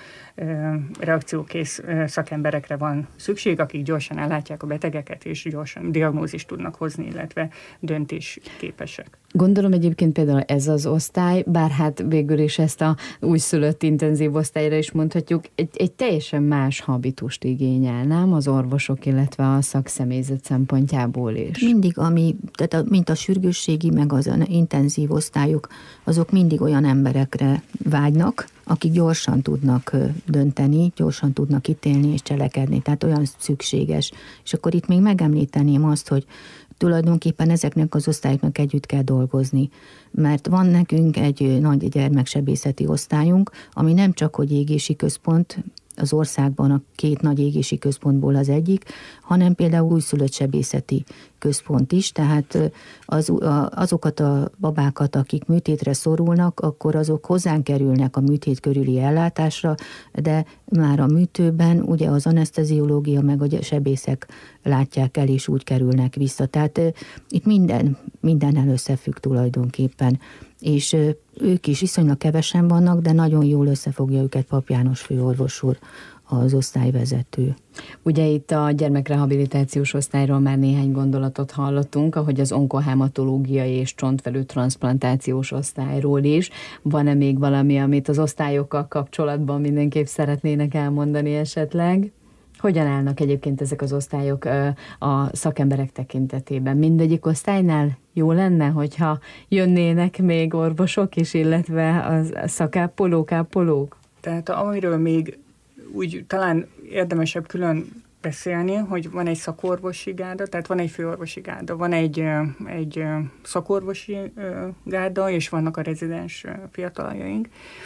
reakciókész szakemberekre van szükség, akik gyorsan ellátják a betegeket, és gyorsan diagnózist tudnak hozni, illetve döntésképesek. Gondolom egyébként például ez az osztály, bár hát végül is ezt a újszülött intenzív osztályra is mondhatjuk, egy, egy teljesen más habitust igényel, nem? Az orvosok, illetve a szakszemélyzet szempontjából is. Mindig, ami, tehát a, mint a sürgősségi, meg az intenzív osztályok, azok mindig olyan emberekre vágynak, akik gyorsan tudnak dönteni, gyorsan tudnak ítélni és cselekedni, tehát olyan szükséges. És akkor itt még megemlíteném azt, hogy tulajdonképpen ezeknek az osztályoknak együtt kell dolgozni, mert van nekünk egy nagy gyermeksebészeti osztályunk, ami nem csak hogy égési központ, az országban a két nagy égési központból az egyik, hanem például újszülött sebészeti központ is, tehát az, azokat a babákat, akik műtétre szorulnak, akkor azok hozzánk kerülnek a műtét körüli ellátásra, de már a műtőben ugye az aneszteziológia meg a sebészek látják el, és úgy kerülnek vissza. Tehát itt minden, mindennel összefügg tulajdonképpen. És ők is viszonylag kevesen vannak, de nagyon jól összefogja őket Pap János főorvos úr, az osztályvezető. Ugye itt a gyermekrehabilitációs osztályról már néhány gondolatot hallottunk, ahogy az onkohematológiai és csontvelő transzplantációs osztályról is. Van-e még valami, amit az osztályokkal kapcsolatban mindenképp szeretnének elmondani esetleg? Hogyan állnak egyébként ezek az osztályok a szakemberek tekintetében? Mindegyik osztálynál jó lenne, hogyha jönnének még orvosok is, illetve a szakápolók, ápolók? Tehát amiről még úgy talán érdemesebb külön beszélni, hogy van egy szakorvosi gárda, tehát van egy főorvosi gárda, van egy, egy szakorvosi gárda, és vannak a rezidens fiataljaink.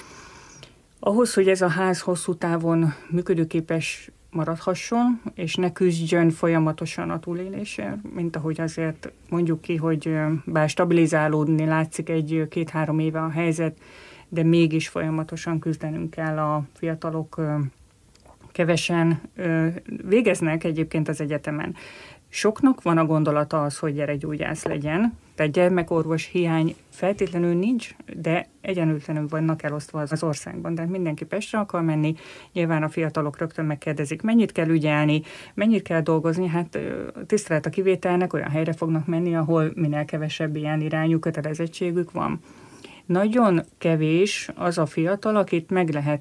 Ahhoz, hogy ez a ház hosszú távon működőképes maradhasson, és ne küzdjön folyamatosan a túlélésért, mint ahogy azért mondjuk ki, hogy bár stabilizálódni látszik egy két-három éve a helyzet, de mégis folyamatosan küzdenünk kell, a fiatalok kevesen végeznek egyébként az egyetemen. Soknak van a gondolata az, hogy gyerekgyógyász legyen, tehát gyermekorvos hiány feltétlenül nincs, de egyenlőtlenül vannak elosztva az országban, de mindenki Pestre akar menni, nyilván a fiatalok rögtön megkérdezik, mennyit kell ügyelni, mennyit kell dolgozni, hát tisztelet a kivételnek, olyan helyre fognak menni, ahol minél kevesebb ilyen irányú kötelezettségük van. Nagyon kevés az a fiatal, akit meg lehet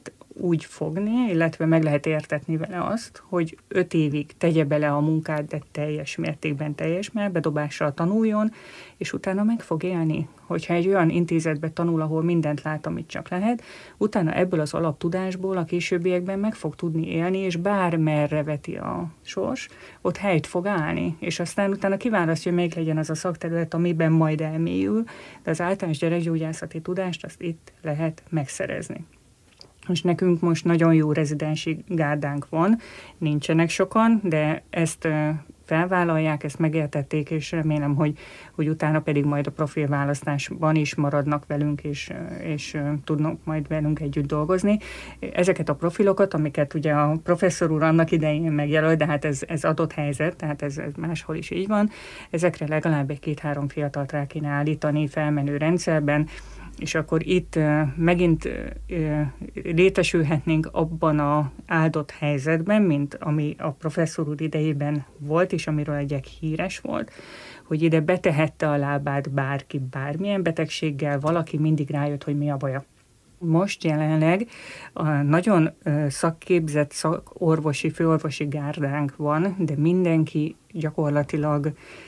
úgy fogni, illetve meg lehet értetni vele azt, hogy öt évig tegye bele a munkát, de teljes mértékben teljes, mert bedobással tanuljon, és utána meg fog élni. Hogyha egy olyan intézetbe tanul, ahol mindent lát, amit csak lehet, utána ebből az alaptudásból a későbbiekben meg fog tudni élni, és bármerre veti a sors, ott helyt fog állni, és aztán utána kiválasztja, hogy melyik legyen az a szakterület, amiben majd elmélyül, de az általános gyerekgyógyászati tudást azt itt lehet megszerezni. Most nekünk most nagyon jó rezidensi gárdánk van, nincsenek sokan, de ezt felvállalják, ezt megértették, és remélem, hogy, hogy utána pedig majd a profilválasztásban is maradnak velünk, és, és tudnak majd velünk együtt dolgozni. Ezeket a profilokat, amiket ugye a professzor úr annak idején megjelölt, de hát ez, ez adott helyzet, tehát ez, ez máshol is így van, ezekre legalább egy két-három fiatalt rá kéne állítani felmenő rendszerben, és akkor itt uh, megint uh, létesülhetnénk abban az áldott helyzetben, mint ami a professzor úr idejében volt, és amiről egyek híres volt, hogy ide betehette a lábát bárki bármilyen betegséggel, valaki mindig rájött, hogy mi a baja. Most jelenleg a nagyon uh, szakképzett szakorvosi, főorvosi gárdánk van, de mindenki gyakorlatilag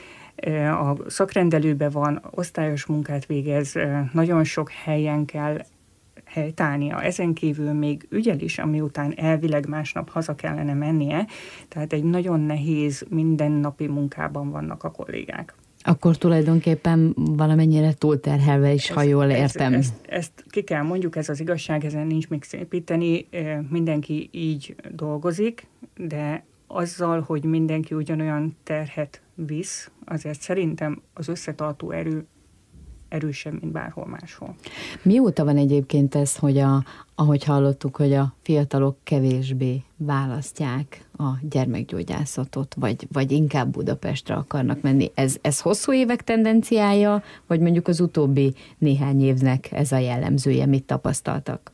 a szakrendelőben van, osztályos munkát végez, nagyon sok helyen kell helytállnia. Ezen kívül még ügyel is, ami után elvileg másnap haza kellene mennie, tehát egy nagyon nehéz mindennapi munkában vannak a kollégák. Akkor tulajdonképpen valamennyire túlterhelve is, ha jól értem. Ezt, ezt, ezt ki kell mondjuk, ez az igazság, ezen nincs még szépíteni, mindenki így dolgozik, de azzal, hogy mindenki ugyanolyan terhet visz, azért szerintem az összetartó erő erősebb, mint bárhol máshol. Mióta van egyébként ez, hogy a, ahogy hallottuk, hogy a fiatalok kevésbé választják a gyermekgyógyászatot, vagy, vagy inkább Budapestre akarnak menni? Ez, ez hosszú évek tendenciája, vagy mondjuk az utóbbi néhány évnek ez a jellemzője, mit tapasztaltak?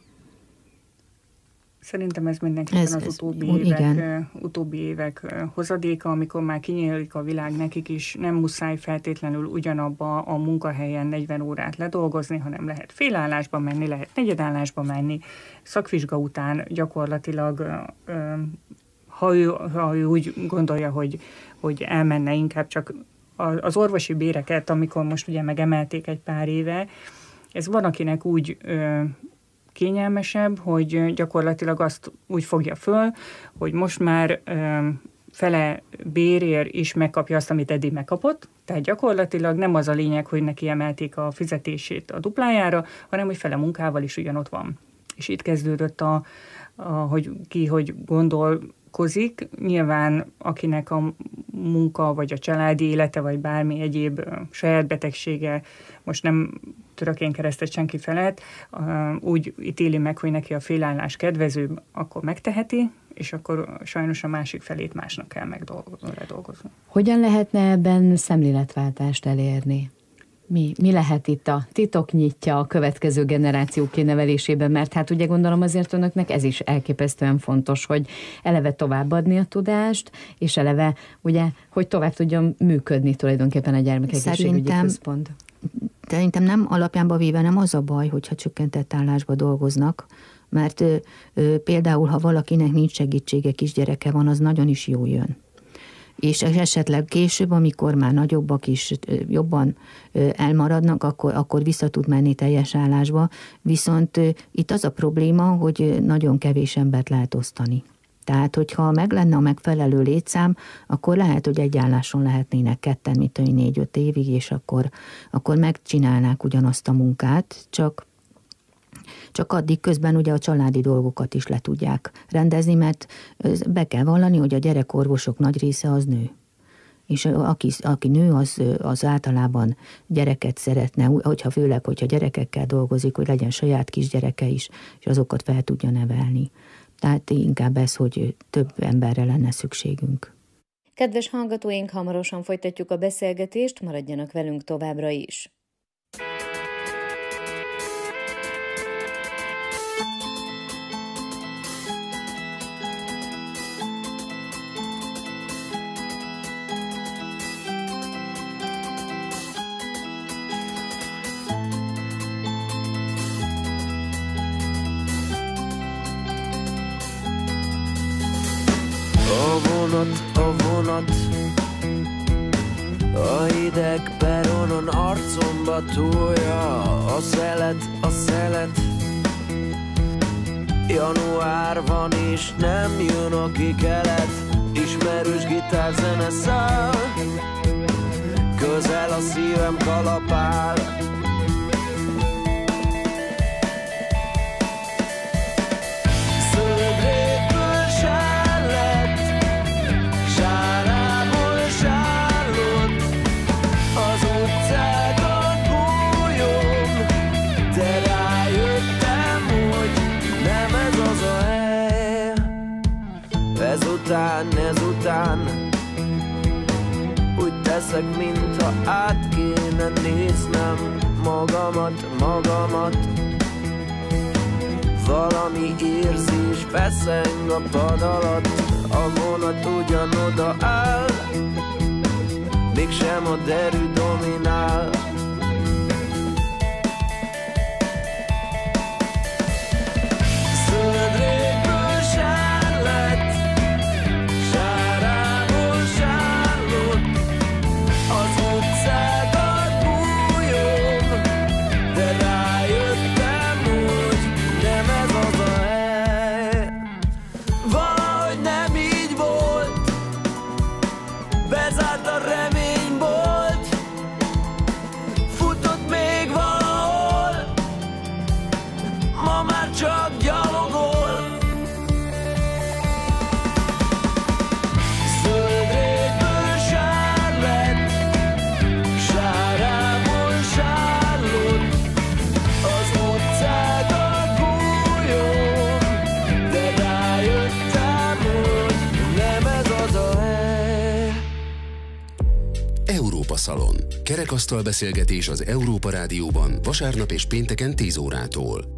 Szerintem ez mindenképpen ez, az utóbbi, ez, évek, utóbbi évek hozadéka, amikor már kinyílik a világ, nekik is nem muszáj feltétlenül ugyanabba a munkahelyen negyven órát ledolgozni, hanem lehet félállásba menni, lehet negyedállásba menni, szakvizsga után gyakorlatilag, ha ő, ha ő úgy gondolja, hogy, hogy elmenne inkább csak az orvosi béreket, amikor most ugye megemelték egy pár éve, ez van, akinek úgy kényelmesebb, hogy gyakorlatilag azt úgy fogja föl, hogy most már ö, fele bérér is megkapja azt, amit eddig megkapott, tehát gyakorlatilag nem az a lényeg, hogy neki emelték a fizetését a duplájára, hanem hogy fele munkával is ugyanott van. És itt kezdődött, a, a, hogy ki hogy gondolkozik. Nyilván akinek a munka, vagy a családi élete, vagy bármi egyéb saját betegsége, most nem török én keresztet senki felett, úgy ítéli meg, hogy neki a félállás kedvezőbb, akkor megteheti, és akkor sajnos a másik felét másnak kell megdolgozni. Hogyan lehetne ebben szemléletváltást elérni? Mi, mi lehet itt a titoknyitja a következő generáció kinevelésében? Mert hát ugye gondolom azért önöknek ez is elképesztően fontos, hogy eleve továbbadni a tudást, és eleve ugye, hogy tovább tudjon működni tulajdonképpen a gyermekegészségügyi központ. Szerintem nem alapjánba véve nem az a baj, hogyha csökkentett állásba dolgoznak, mert ö, ö, például, ha valakinek nincs segítsége, kisgyereke van, az nagyon is jó jön. És esetleg később, amikor már nagyobbak is jobban elmaradnak, akkor, akkor vissza tud menni teljes állásba, viszont itt az a probléma, hogy nagyon kevés embert lehet osztani. Tehát, hogyha meg lenne a megfelelő létszám, akkor lehet, hogy egy álláson lehetnének ketten, mint olyan négy-öt évig, és akkor, akkor megcsinálnák ugyanazt a munkát, csak Csak addig közben ugye a családi dolgokat is le tudják rendezni, mert be kell vallani, hogy a gyerekorvosok nagy része az nő. És aki, aki nő, az, az általában gyereket szeretne, hogyha főleg, hogyha gyerekekkel dolgozik, hogy legyen saját kisgyereke is, és azokat fel tudja nevelni. Tehát inkább ez, hogy több emberre lenne szükségünk. Kedves hallgatóink, hamarosan folytatjuk a beszélgetést, maradjanak velünk továbbra is. A vonat, a vonat, a hideg peronon arcomba túlja a szelet, a szelet. Január van és nem jön a kikelet. Ismerős gitárzene száll, közel a szívem kalapál. Szöldrékből sár lett, sárából sárlott az utcákat bújom, de rájöttem, hogy nem ez az a hely. Ezután, ezután úgy teszek, mintha át kéne néznem magamat, magamat. Valami érzés feszeng a pad alatt, a vonat ugyanoda áll, mégsem a derű dominál. Szöldrékből sár lett, sárából sárlott az utcákat bújom, de rájöttem, hogy nem ez az a hely. Valahogy nem így volt, bezárt a reménybolt, futott még valahol, ma már csak gyalogol. Szöldrékből sár lett, sárából sárlott az utcákat bújom, de rájöttem, hogy nem ez az a hely. Európa Szalon. Kerekasztal beszélgetés az Európa Rádióban vasárnap és pénteken tíz órától.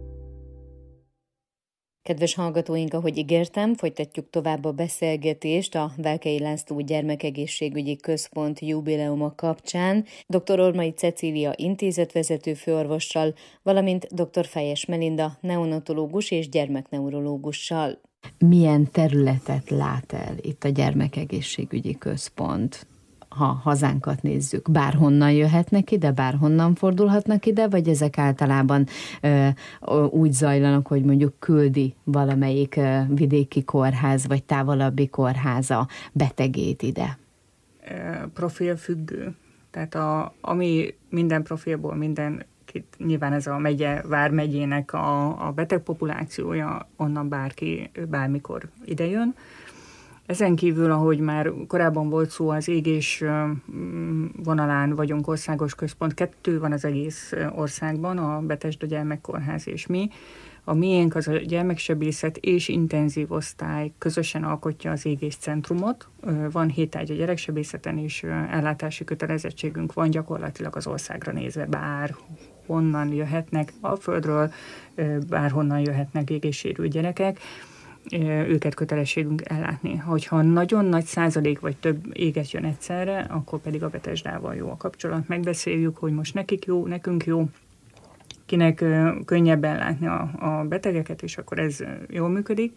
Kedves hallgatóink, ahogy ígértem, folytatjuk tovább a beszélgetést a Velkei László Gyermekegészségügyi Központ jubileuma kapcsán dr. Ormai Cecília intézetvezető főorvossal, valamint dr. Fejes Melinda neonatológus és gyermekneurológussal. Milyen területet lát el itt a Gyermekegészségügyi Központ? Ha hazánkat nézzük, bárhonnan jöhetnek ide, bárhonnan fordulhatnak ide, vagy ezek általában ö, úgy zajlanak, hogy mondjuk küldi valamelyik ö, vidéki kórház, vagy távolabbi kórháza betegét ide? Profilfüggő. Tehát a, ami minden profilból, minden, nyilván ez a megye, vármegyének a, a betegpopulációja, onnan bárki bármikor idejön. Ezen kívül, ahogy már korábban volt szó, az égés vonalán vagyunk országos központ. Kettő van az egész országban, a Betesda Gyermekkórház és mi. A miénk az a gyermeksebészet és intenzív osztály közösen alkotja az égés centrumot. Van hét ágy a gyereksebészeten, és ellátási kötelezettségünk van gyakorlatilag az országra nézve, bár honnan jöhetnek a földről, bárhonnan jöhetnek égéssérült gyerekek. Őket kötelességünk ellátni. Hogyha nagyon nagy százalék vagy több éget jön egyszerre, akkor pedig a Betesdával jó a kapcsolat. Megbeszéljük, hogy most nekik jó, nekünk jó, kinek könnyebben látni a, a betegeket, és akkor ez jól működik.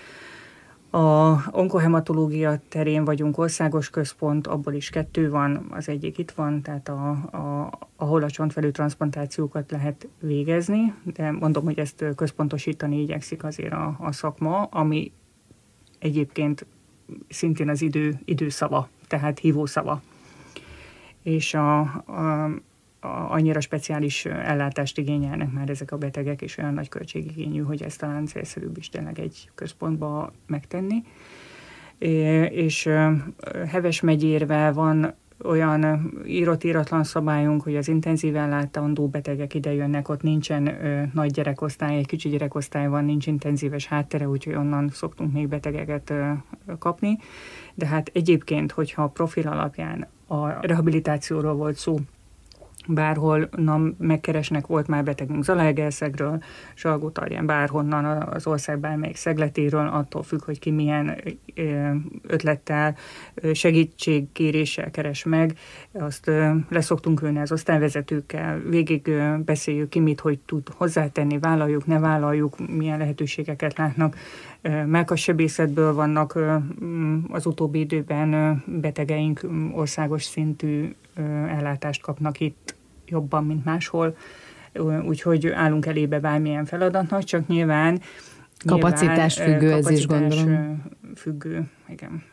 A onkohematológia terén vagyunk országos központ, abból is kettő van, az egyik itt van, tehát a, a, ahol a csontvelő transzplantációkat lehet végezni, de mondom, hogy ezt központosítani igyekszik azért a, a szakma, ami egyébként szintén az idő, időszava, tehát hívószava. És a, a, a, annyira speciális ellátást igényelnek már ezek a betegek, és olyan nagy költségigényű, hogy ezt talán célszerűbb is tényleg egy központba megtenni. És Heves megyérve van olyan írott-íratlan szabályunk, hogy az intenzíven látandó betegek ide jönnek, ott nincsen ö, nagy gyerekosztály, egy kicsi gyerekosztály van, nincs intenzíves háttere, úgyhogy onnan szoktunk még betegeket ö, kapni. De hát egyébként, hogyha a profil alapján a rehabilitációról volt szó, bárhol nem megkeresnek, volt már betegünk Zalaegerszegről, Salgótarján, bárhonnan az ország bármelyik szegletéről, attól függ, hogy ki milyen ötlettel, segítségkéréssel keres meg. Azt leszoktunk ülni az osztályvezetőkkel, végig beszéljük ki, mit, hogy tud hozzátenni, vállaljuk, ne vállaljuk, milyen lehetőségeket látnak. Mellkassebészetből vannak az utóbbi időben betegeink, országos szintű ellátást kapnak itt jobban, mint máshol, úgyhogy állunk elébe bármilyen feladatnak, csak nyilván kapacitás nyilván, függő, kapacitás ez is gondolom. Függő, igen.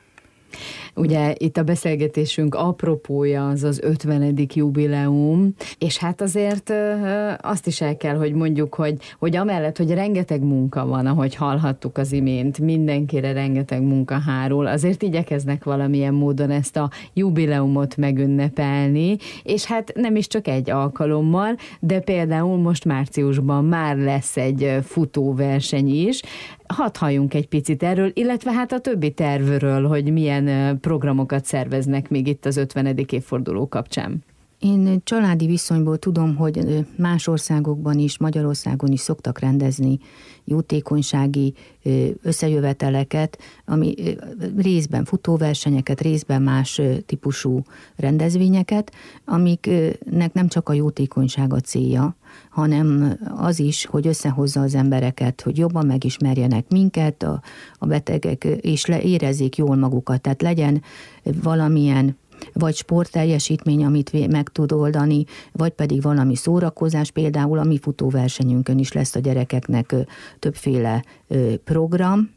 Ugye itt a beszélgetésünk apropója az az ötvenedik jubileum, és hát azért azt is el kell, hogy mondjuk, hogy, hogy amellett, hogy rengeteg munka van, ahogy hallhattuk az imént, mindenkire rengeteg munka hárul, azért igyekeznek valamilyen módon ezt a jubileumot megünnepelni, és hát nem is csak egy alkalommal, de például most márciusban már lesz egy futóverseny is. Hadd halljunk egy picit erről, illetve hát a többi tervről, hogy milyen programokat szerveznek még itt az ötvenedik évforduló kapcsán. Én családi viszonyból tudom, hogy más országokban is, Magyarországon is szoktak rendezni jótékonysági összejöveteleket, ami részben futóversenyeket, részben más típusú rendezvényeket, amiknek nem csak a jótékonyság a célja, hanem az is, hogy összehozza az embereket, hogy jobban megismerjenek minket, a, a betegek, és le, érezzék jól magukat. Tehát legyen valamilyen vagy sportteljesítmény, amit meg tud oldani, vagy pedig valami szórakozás, például a mi futóversenyünkön is lesz a gyerekeknek többféle program,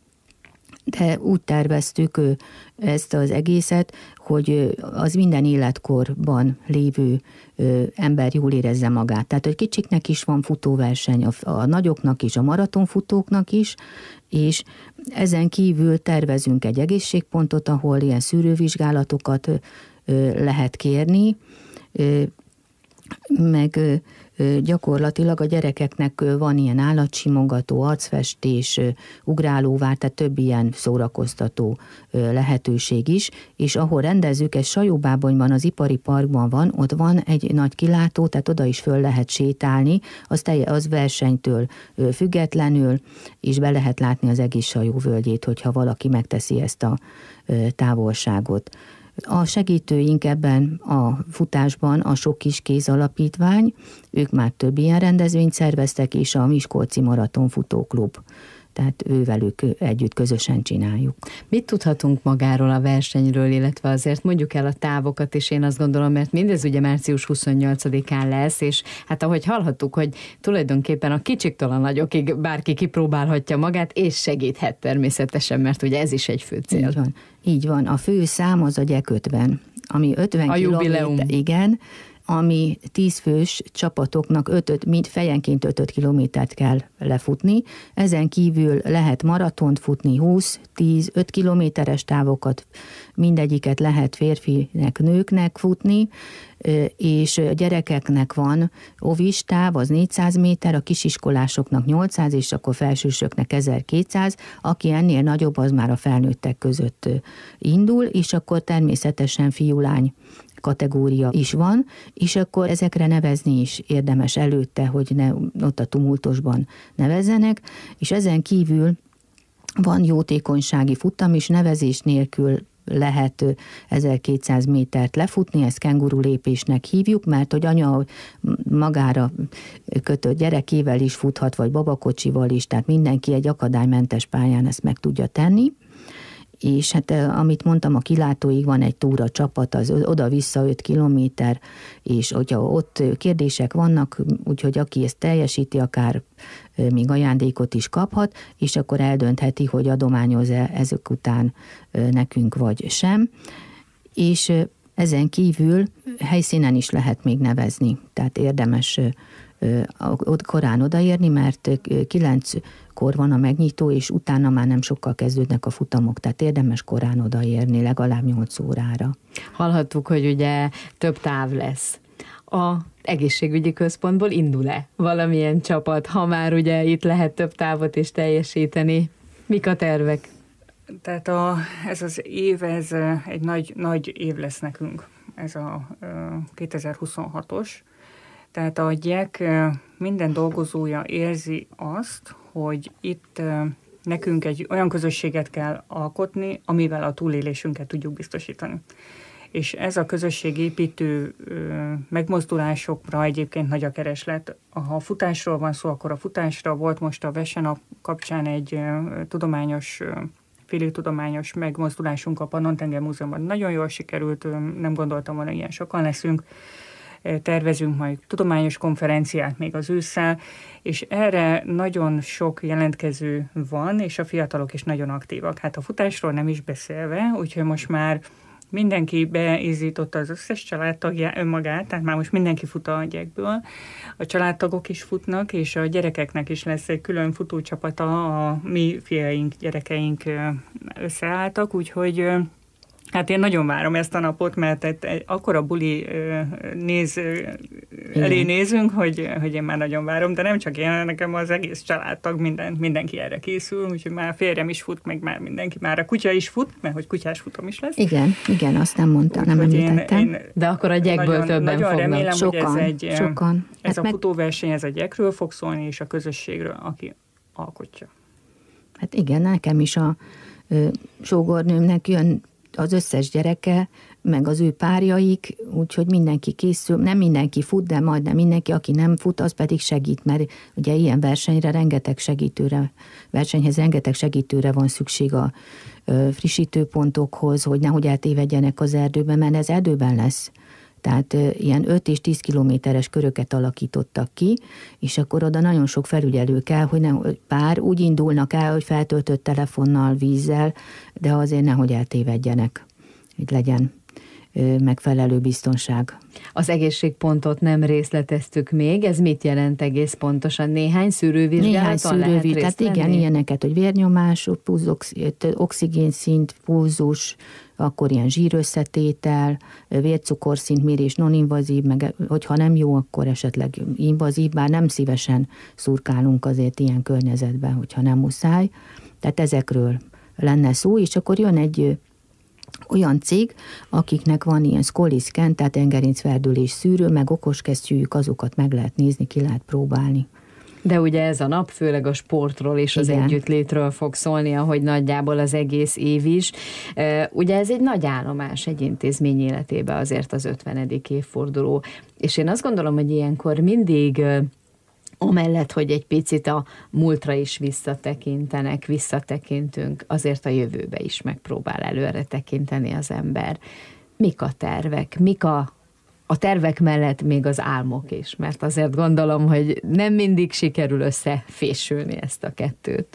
de úgy terveztük ezt az egészet, hogy az minden életkorban lévő ember jól érezze magát. Tehát, hogy kicsiknek is van futóverseny, a, a nagyoknak is, a maratonfutóknak is, és ezen kívül tervezünk egy egészségpontot, ahol ilyen szűrővizsgálatokat lehet kérni, meg gyakorlatilag a gyerekeknek van ilyen állatsimogató, arcfestés, ugrálóvár, tehát több ilyen szórakoztató lehetőség is, és ahol rendezzük, ez Sajóbábonyban, az ipari parkban van, ott van egy nagy kilátó, tehát oda is föl lehet sétálni, az, telje, az versenytől függetlenül, és be lehet látni az egész Sajó völgyét, hogyha valaki megteszi ezt a távolságot. A segítőink ebben a futásban a Sok Kis Kéz Alapítvány, ők már több ilyen rendezvényt szerveztek, és a Miskolci Maraton Futóklub. Tehát ővelük együtt közösen csináljuk. Mit tudhatunk magáról a versenyről, illetve azért mondjuk el a távokat, és én azt gondolom, mert mindez ugye március huszonnyolcadikán lesz, és hát ahogy hallhattuk, hogy tulajdonképpen a kicsiktől a nagyokig bárki kipróbálhatja magát, és segíthet természetesen, mert ugye ez is egy fő cél. Így van. Így van. A fő szám az a Gyek ötven, ami ötven a jubileum. Igen, ami tízfős csapatoknak ötöt, mind fejenként öt kilométert kell lefutni. Ezen kívül lehet maratont futni, húsz, tíz, öt kilométeres távokat, mindegyiket lehet férfinek, nőknek futni, és a gyerekeknek van ovis táv, az négyszáz méter, a kisiskolásoknak nyolcszáz, és akkor felsősöknek ezerkétszáz, aki ennél nagyobb, az már a felnőttek között indul, és akkor természetesen fiú-lány kategória is van, és akkor ezekre nevezni is érdemes előtte, hogy ne ott a tumultusban nevezzenek, és ezen kívül van jótékonysági futam, és nevezés nélkül lehet ezerkétszáz métert lefutni, ezt kenguru lépésnek hívjuk, mert hogy anya magára kötött gyerekével is futhat, vagy babakocsival is, tehát mindenki egy akadálymentes pályán ezt meg tudja tenni. És hát amit mondtam, a kilátóig van egy túra csapat, az oda-vissza öt kilométer, és hogyha ott kérdések vannak, úgyhogy aki ezt teljesíti, akár még ajándékot is kaphat, és akkor eldöntheti, hogy adományoz-e ezek után nekünk vagy sem. És ezen kívül helyszínen is lehet még nevezni, tehát érdemes ott korán odaérni, mert kilenckor van a megnyitó, és utána már nem sokkal kezdődnek a futamok, tehát érdemes korán odaérni, legalább nyolc órára. Hallhattuk, hogy ugye több táv lesz. A egészségügyi központból indul-e valamilyen csapat, ha már ugye itt lehet több távot is teljesíteni? Mik a tervek? Tehát a, ez az év, ez egy nagy, nagy év lesz nekünk, ez a kétezer-huszonhatos. Tehát a gyek minden dolgozója érzi azt, hogy itt nekünk egy olyan közösséget kell alkotni, amivel a túlélésünket tudjuk biztosítani. És ez a közösségépítő megmozdulásokra egyébként nagy a kereslet. Ha a futásról van szó, akkor a futásra volt most a Vesenap kapcsán egy tudományos, félig tudományos megmozdulásunk a Pannon-tenger Múzeumban. Nagyon jól sikerült, nem gondoltam volna, ilyen sokan leszünk. Tervezünk majd tudományos konferenciát még az ősszel, és erre nagyon sok jelentkező van, és a fiatalok is nagyon aktívak. Hát a futásról nem is beszélve, úgyhogy most már mindenki beizította az összes családtagja önmagát, tehát már most mindenki fut a gyekből. A családtagok is futnak, és a gyerekeknek is lesz egy külön futócsapata, a mi fiaink, gyerekeink összeálltak, úgyhogy hát én nagyon várom ezt a napot, mert egy, egy akkora buli néz, elé nézünk, hogy, hogy én már nagyon várom, de nem csak én, nekem az egész családtag, minden, mindenki erre készül, úgyhogy már a férjem is fut, meg már mindenki, már a kutya is fut, mert hogy kutyás futam is lesz. Igen, igen, azt nem mondtam, nem említettem. Én, én de akkor a gyekből nagyon, többen nagyon fognak. Remélem, sokan, hogy ez egy, sokan. Ez hát a meg... futóverseny, ez a gyekről fog szólni, és a közösségről, aki alkotja. Hát igen, nekem is a ö, sógornőmnek jön az összes gyereke, meg az ő párjaik, úgyhogy mindenki készül, nem mindenki fut, de majdnem mindenki, aki nem fut, az pedig segít, mert ugye ilyen versenyre rengeteg segítőre, versenyhez rengeteg segítőre van szükség a ö, frissítőpontokhoz, hogy nehogy eltévedjenek az erdőben, mert ez erdőben lesz. Tehát ö, ilyen öt és tíz kilométeres köröket alakítottak ki, és akkor oda nagyon sok felügyelő kell, hogy nem, pár úgy indulnak el, hogy feltöltött telefonnal, vízzel, de azért nehogy eltévedjenek, hogy legyen ö, megfelelő biztonság. Az egészségpontot nem részleteztük még, ez mit jelent egész pontosan? Néhány szűrővizsgálaton lehet részt tehát igen, venni? Ilyeneket, hogy vérnyomás, pulzus, oxigénszint, pulzus, akkor ilyen zsírösszetétel, vércukorszintmérés, non-invazív, meg hogyha nem jó, akkor esetleg invazív, bár nem szívesen szurkálunk azért ilyen környezetben, hogyha nem muszáj. Tehát ezekről lenne szó, és akkor jön egy olyan cég, akiknek van ilyen Scolly-scan, tehát engerincferdülés szűrő, meg okoskesztyűjük, azokat meg lehet nézni, ki lehet próbálni. De ugye ez a nap főleg a sportról és az Igen. együttlétről fog szólni, ahogy nagyjából az egész év is. Ugye ez egy nagy állomás egy intézmény életében azért az ötvenedik évforduló. És én azt gondolom, hogy ilyenkor mindig amellett, hogy egy picit a múltra is visszatekintenek, visszatekintünk, azért a jövőbe is megpróbál előre tekinteni az ember. Mik a tervek, mik a A tervek mellett még az álmok is, mert azért gondolom, hogy nem mindig sikerül összefésülni ezt a kettőt.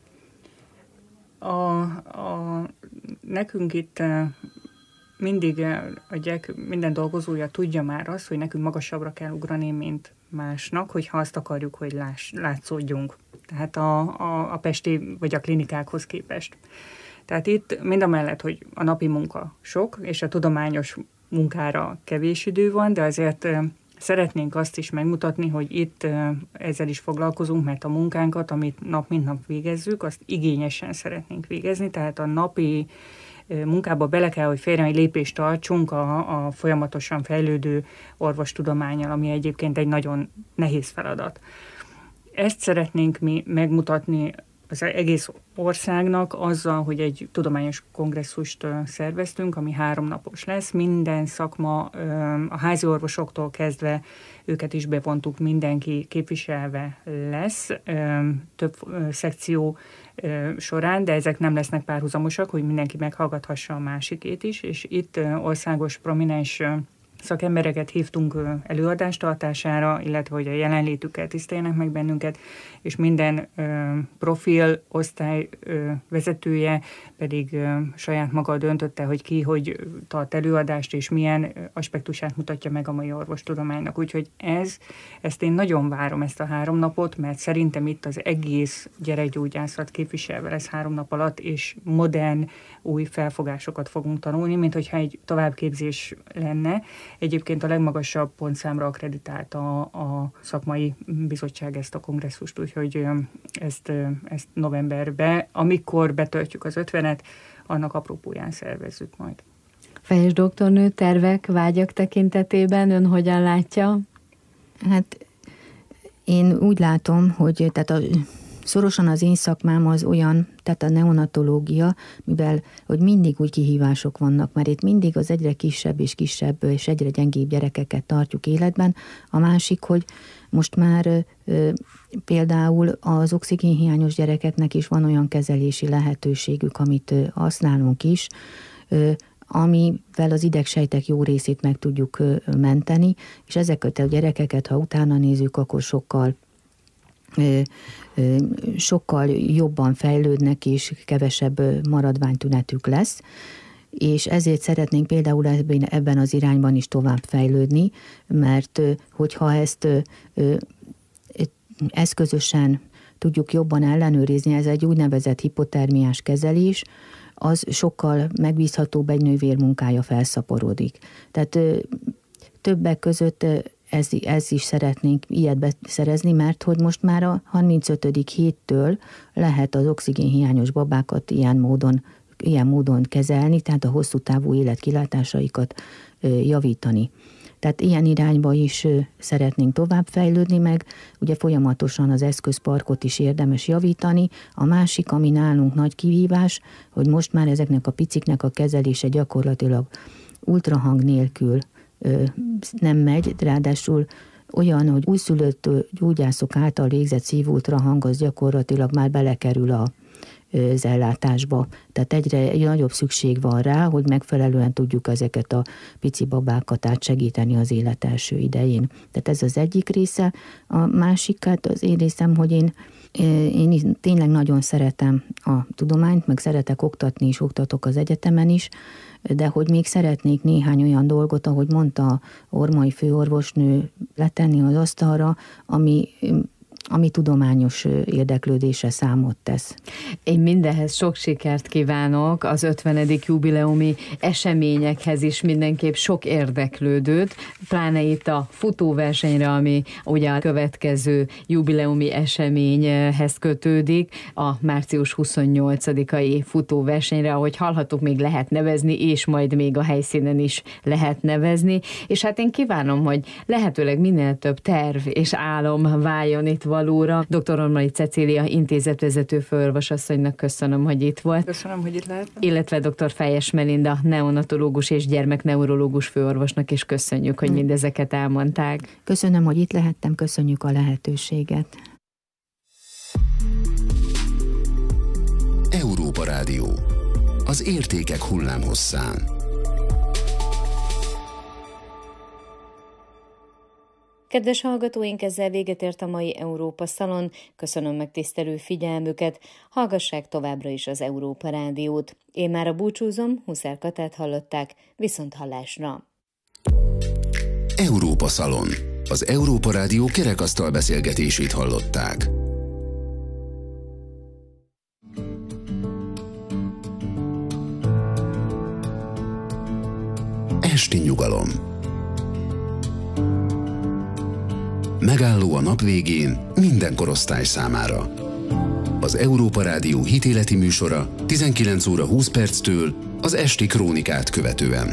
A, a, nekünk itt mindig a gyek minden dolgozója tudja már azt, hogy nekünk magasabbra kell ugrani, mint másnak, hogyha azt akarjuk, hogy láss, látszódjunk. Tehát a, a, a pesti vagy a klinikákhoz képest. Tehát itt mindamellett, hogy a napi munka sok, és a tudományos munkára kevés idő van, de azért szeretnénk azt is megmutatni, hogy itt ezzel is foglalkozunk, mert a munkánkat, amit nap mint nap végezzük, azt igényesen szeretnénk végezni, tehát a napi munkába bele kell, hogy férjen egy lépést tartsunk a, a folyamatosan fejlődő orvostudománnyal, ami egyébként egy nagyon nehéz feladat. Ezt szeretnénk mi megmutatni az egész országnak azzal, hogy egy tudományos kongresszust szerveztünk, ami háromnapos lesz. Minden szakma, a házi orvosoktól kezdve őket is bevontuk, mindenki képviselve lesz több szekció során, de ezek nem lesznek párhuzamosak, hogy mindenki meghallgathassa a másikét is, és itt országos prominens szakembereket hívtunk előadás tartására, illetve hogy a jelenlétükkel tiszteljenek meg bennünket, és minden ö, profil, osztály ö, vezetője pedig ö, saját maga döntötte, hogy ki hogy tart előadást, és milyen aspektusát mutatja meg a mai orvostudománynak. Úgyhogy ez, ezt én nagyon várom, ezt a három napot, mert szerintem itt az egész gyerekgyógyászat képviselve lesz három nap alatt, és modern, új felfogásokat fogunk tanulni, mint hogyha egy továbbképzés lenne. Egyébként a legmagasabb pontszámra akreditált a, a szakmai bizottság ezt a kongresszust, úgyhogy ezt, ezt novemberben, amikor betöltjük az ötvenet, annak apropóján szervezzük majd. Fejes doktornő, tervek, vágyak tekintetében ön hogyan látja? Hát én úgy látom, hogy tehát a, szorosan az én szakmám az olyan, tehát a neonatológia, mivel hogy mindig úgy kihívások vannak, mert itt mindig az egyre kisebb és kisebb és egyre gyengébb gyerekeket tartjuk életben. A másik, hogy most már ö, például az oxigénhiányos gyerekeknek is van olyan kezelési lehetőségük, amit ö, használunk is, ö, amivel az idegsejtek jó részét meg tudjuk ö, menteni, és ezeket a gyerekeket, ha utána nézzük, akkor sokkal ö, ö, sokkal jobban fejlődnek, és kevesebb maradványtünetük lesz, és ezért szeretnénk például ebben, ebben az irányban is tovább fejlődni, mert hogyha ezt eszközösen tudjuk jobban ellenőrizni, ez egy úgynevezett hipotermiás kezelés, az sokkal megbízhatóbb, egy nővér munkája felszaporodik. Tehát többek között ez, ez is szeretnénk ilyet beszerezni, mert hogy most már a harmincötödik héttől lehet az oxigénhiányos babákat ilyen módon ilyen módon kezelni, tehát a hosszú távú életkilátásaikat javítani. Tehát ilyen irányba is szeretnénk továbbfejlődni, meg ugye folyamatosan az eszközparkot is érdemes javítani. A másik, ami nálunk nagy kihívás, hogy most már ezeknek a piciknek a kezelése gyakorlatilag ultrahang nélkül nem megy, ráadásul olyan, hogy újszülött gyógyászok által végzett szívultrahang, az gyakorlatilag már belekerül a az ellátásba. Tehát egyre nagyobb szükség van rá, hogy megfelelően tudjuk ezeket a pici babákat átsegíteni az élet első idején. Tehát ez az egyik része. A másik, hát az én részem, hogy én, én tényleg nagyon szeretem a tudományt, meg szeretek oktatni is, oktatok az egyetemen is, de hogy még szeretnék néhány olyan dolgot, ahogy mondta Ormai főorvosnő, letenni az asztalra, ami ami tudományos érdeklődésre számot tesz. Én mindenhez sok sikert kívánok, az ötvenedik jubileumi eseményekhez is mindenképp sok érdeklődőt, pláne itt a futóversenyre, ami ugye a következő jubileumi eseményhez kötődik, a március huszonnyolcadikai futóversenyre, ahogy hallhattuk, még lehet nevezni, és majd még a helyszínen is lehet nevezni, és hát én kívánom, hogy lehetőleg minél több terv és álom váljon itt valóra. doktor Ormai Cecília intézetvezető főorvosasszonynak köszönöm, hogy itt volt. Köszönöm, hogy itt lehettem. Illetve doktor Fejes Melinda neonatológus és gyermekneurológus főorvosnak is köszönjük, hogy mindezeket elmondták. Köszönöm, hogy itt lehettem, köszönjük a lehetőséget. Európa Rádió. Az értékek hullámhosszán. Kedves hallgatóink, ezzel véget ért a mai Európa Szalon. Köszönöm megtisztelő figyelmüket. Hallgassák továbbra is az Európa Rádiót. Én már a búcsúzom, Huszár Katát hallották, viszont hallásra. Európa Szalon. Az Európa Rádió kerekasztal beszélgetését hallották. Esti nyugalom. Megálló a nap végén minden korosztály számára. Az Európa Rádió hitéleti műsora tizenkilenc óra húsz perctől az esti krónikát követően.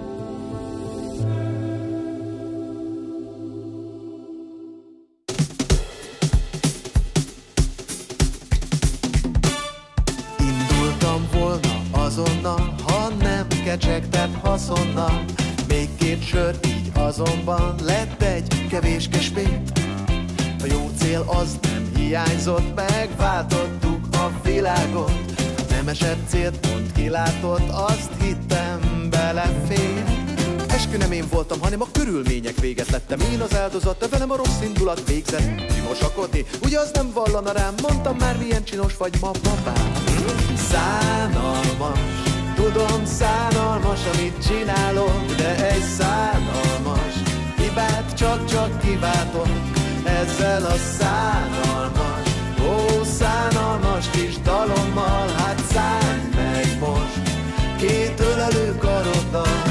Indultam volna azonnal, ha nem kecsegtett haszonnal. Még két sör, így azonban lett egy kevéske spé. A jó cél az nem hiányzott, megváltottuk a világot. Nemesebb célt pont kilátott, azt hittem belefér. Eskü nem én voltam, hanem a körülmények véget lettem. Én az áldozat, de velem a rossz indulat végzett csinoskodni. Ugye az nem vallana rám, mondtam már milyen csinos vagy ma, papám. Szánalmas, tudom szánalmas, amit csinálok, de egy szánalmas hibát csak-csak kiváltok. Ezzel a szánalmas, ó szánalmas kis dalommal, hát szánj meg most két ölelő karoddal.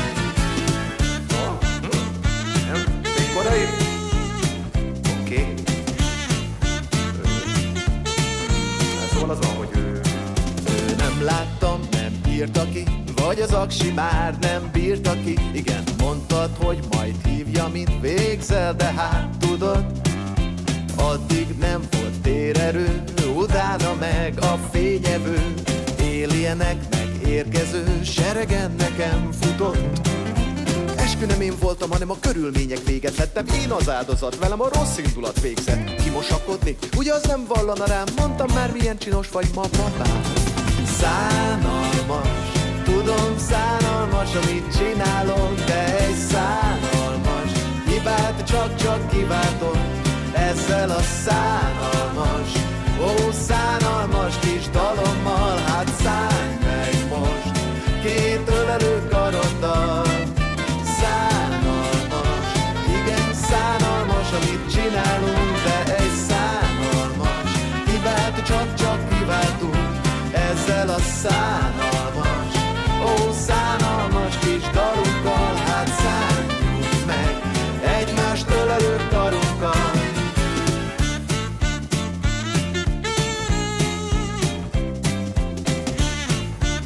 Még korai? Oké. Szóval az van, hogy ő, ő nem láttam, nem írta ki, vagy az aksi már nem bírta ki. Igen, mondtad, hogy majd hívja, mint végzel, de hát tudod, addig nem volt térerő, utána meg a fényevő, éljenek meg érkező seregen nekem futott. Eskü nem én voltam, hanem a körülmények véget vettem. Én az áldozat, velem a rossz indulat végzett. Kimosakodni, ugye az nem vallana rám, mondtam már milyen csinos vagy ma, papám. Szánalmas, tudom szánalmas, amit csinálok, de egy szánalmas hibát csak-csak kiváltok ezzel a szánalmas